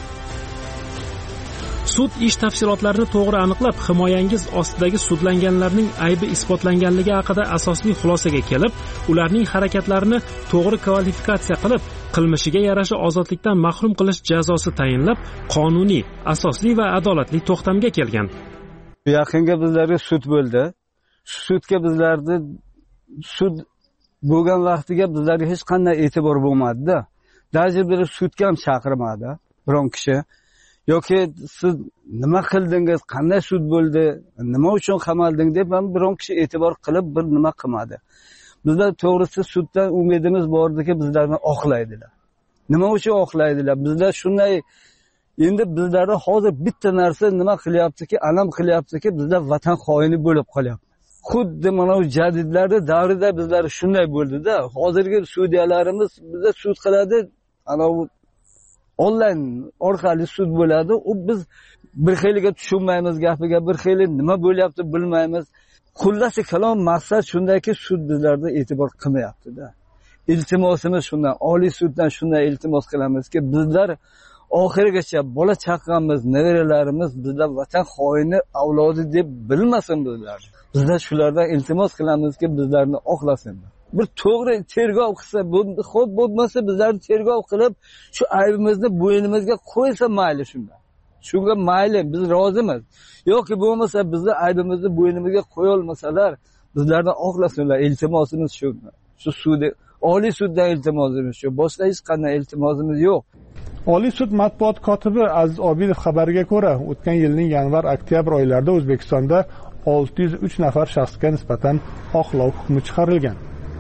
Sud ish tafsilotlarini to'g'ri aniqlab, himoyangiz ostidagi sudlanganlarning aybi isbotlanganligi haqida asosli xulosaga kelib, ularning harakatlarini to'g'ri kvalifikatsiya qilib, qilmishiga yarasha ozodlikdan mahrum qilish jazosi tayinlab, qonuniy, asosli va adolatli to'xtamga kelgan. Yaqinga bizlarga sud bo'ldi. Sudga bizlarni sud bo'lgan vaqtiga bizlarga hech qanday e'tibor bo'lmadi-da. Даже bir sudga ham chaqirmadi biron kishi. Yoki siz nima qildingiz, qanday sud bo'ldi, nima uchun qamalding deb ham biron kishi e'tibor qilib bir nima qilmadi. Bizlar to'g'risi suddan umidimiz bordiki, bizlarni oqlaydilar. Nima uchun oqlaydilar? Bizlar shunday, endi bizlarda hozir bitta narsa nima qilyaptiki, alam qilyaptiki, bizlar vatan xoini bo'lib qolyapmiz. Xuddi mana bu jadidlarning davrida bizlar shunday bo'ldi-da. Hozirgi sudyalarimiz bizda sud qiladi, ana bu onlayn orqali sud bo'ladi. U biz bir xiliga tushunmaymiz gapiga, bir xili nima bo'lyapti bilmaymiz. Xullas kalom maqsad shundayki, sud bizlarda e'tibor qilmayapti-da. Iltimosimiz shundan, Oliy suddan shunday iltimos qilamizki, bizlar oxirigacha bola chaqamiz, nevaralarimiz bizlar vatan xoini avlodi deb bilmasin bizlar. Bizlar shulardan iltimos qilamizki, bizlarni oqlasinlar. Bir to'g'ri tergov qilsa, xo'p bo'lmasa bizlarni tergov qilib, shu aybimizni bo'ynimizga qo'ysa mayli shunda. Shunga mayli, biz rozimiz. Yoki bo'lmasa bizni aybimizni bo'ynimizga qo'ya olmasalar, bizlarni oqlasinlar. Iltimosimiz shu. Shu sud, Oliy suddan iltimosimiz shu. Boshqa hech qanday iltimosimiz yo'q. Oliy sud matbuot kotibi Aziz Obidov xabariga ko'ra, o'tgan yilning yanvar-oktyabr oylarida O'zbekistonda 603 nafar shaxsga nisbatan oqlov hukmi chiqarilgan.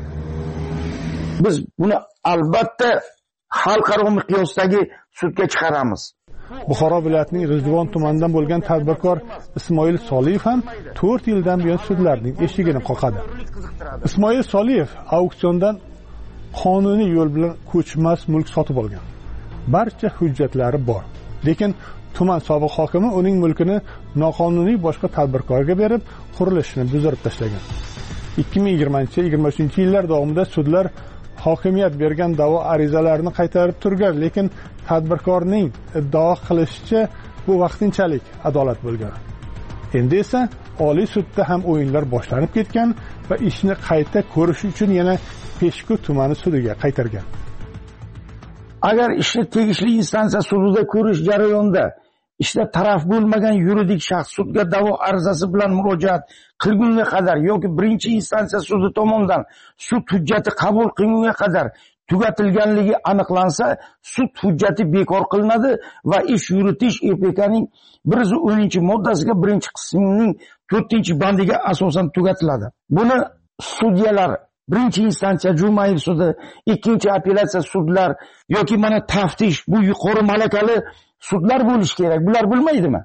Biz buni albatta xalqaro miqyosdagi sudga chiqaramiz. Buxoro viloyatining G'ijduvon tumanidan bo'lgan tadbirkor Ismoil Soliyev ham 4 yildan buyon sudlarning eshigini qoqadi. Ismoil Soliyev auksiondan qonuniy yo'l bilan ko'chmas mulk sotib olgan. Barcha hujjatlari bor. Lekin tuman sobiq hokimi uning mulkini noqonuniy boshqa tadbirkorga berib, qurilishini buzdirib tashlagan. 2020-23 yillar davomida sudlar hokimiyat bergan da'vo arizalarini qaytarib turgan, lekin tadbirkorning iddao qilishicha bu vaqtinchalik adolat bo'lgan. Endi esa Oliy sudda ham o'yinlar boshlanib ketgan va ishni qayta ko'rish uchun yana Peshku tumani sudiga qaytargan. Agar ishni tegishli instansiya sudida ko'rish jarayonida ishda taraf bo'lmagan yuridik shaxs sudga da'vo arizasi bilan murojaat qilgunga qadar yoki birinchi instansiya sudi tomonidan sud hujjati qabul qilingunga qadar tugatilganligi aniqlansa, sud hujjati bekor qilinadi va ish yuritish EPKning 110-moddasiga 1-qismining 4-bandiga asosan tugatiladi. Buni sudyalar birinchi instansiya Jumayev sudi, ikkinchi apellyatsiya sudlar yoki mana taftish, bu yuqori malakali sudlar bo'lishi kerak. Bular bilmaydimi?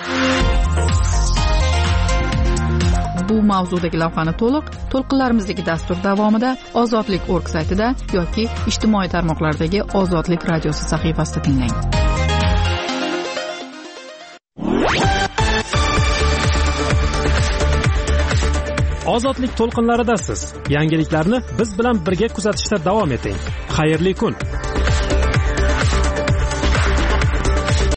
Bu mavzudagi lavhani to'lqinlarimizdagi dastur davomida Ozodlik.org saytida yoki ijtimoiy tarmoqlardagi Ozodlik radiosi sahifasida tinglang. Ozodlik to'lqinlaridasiz. Yangiliklarni biz bilan birga kuzatishda davom eting. Xayrli kun.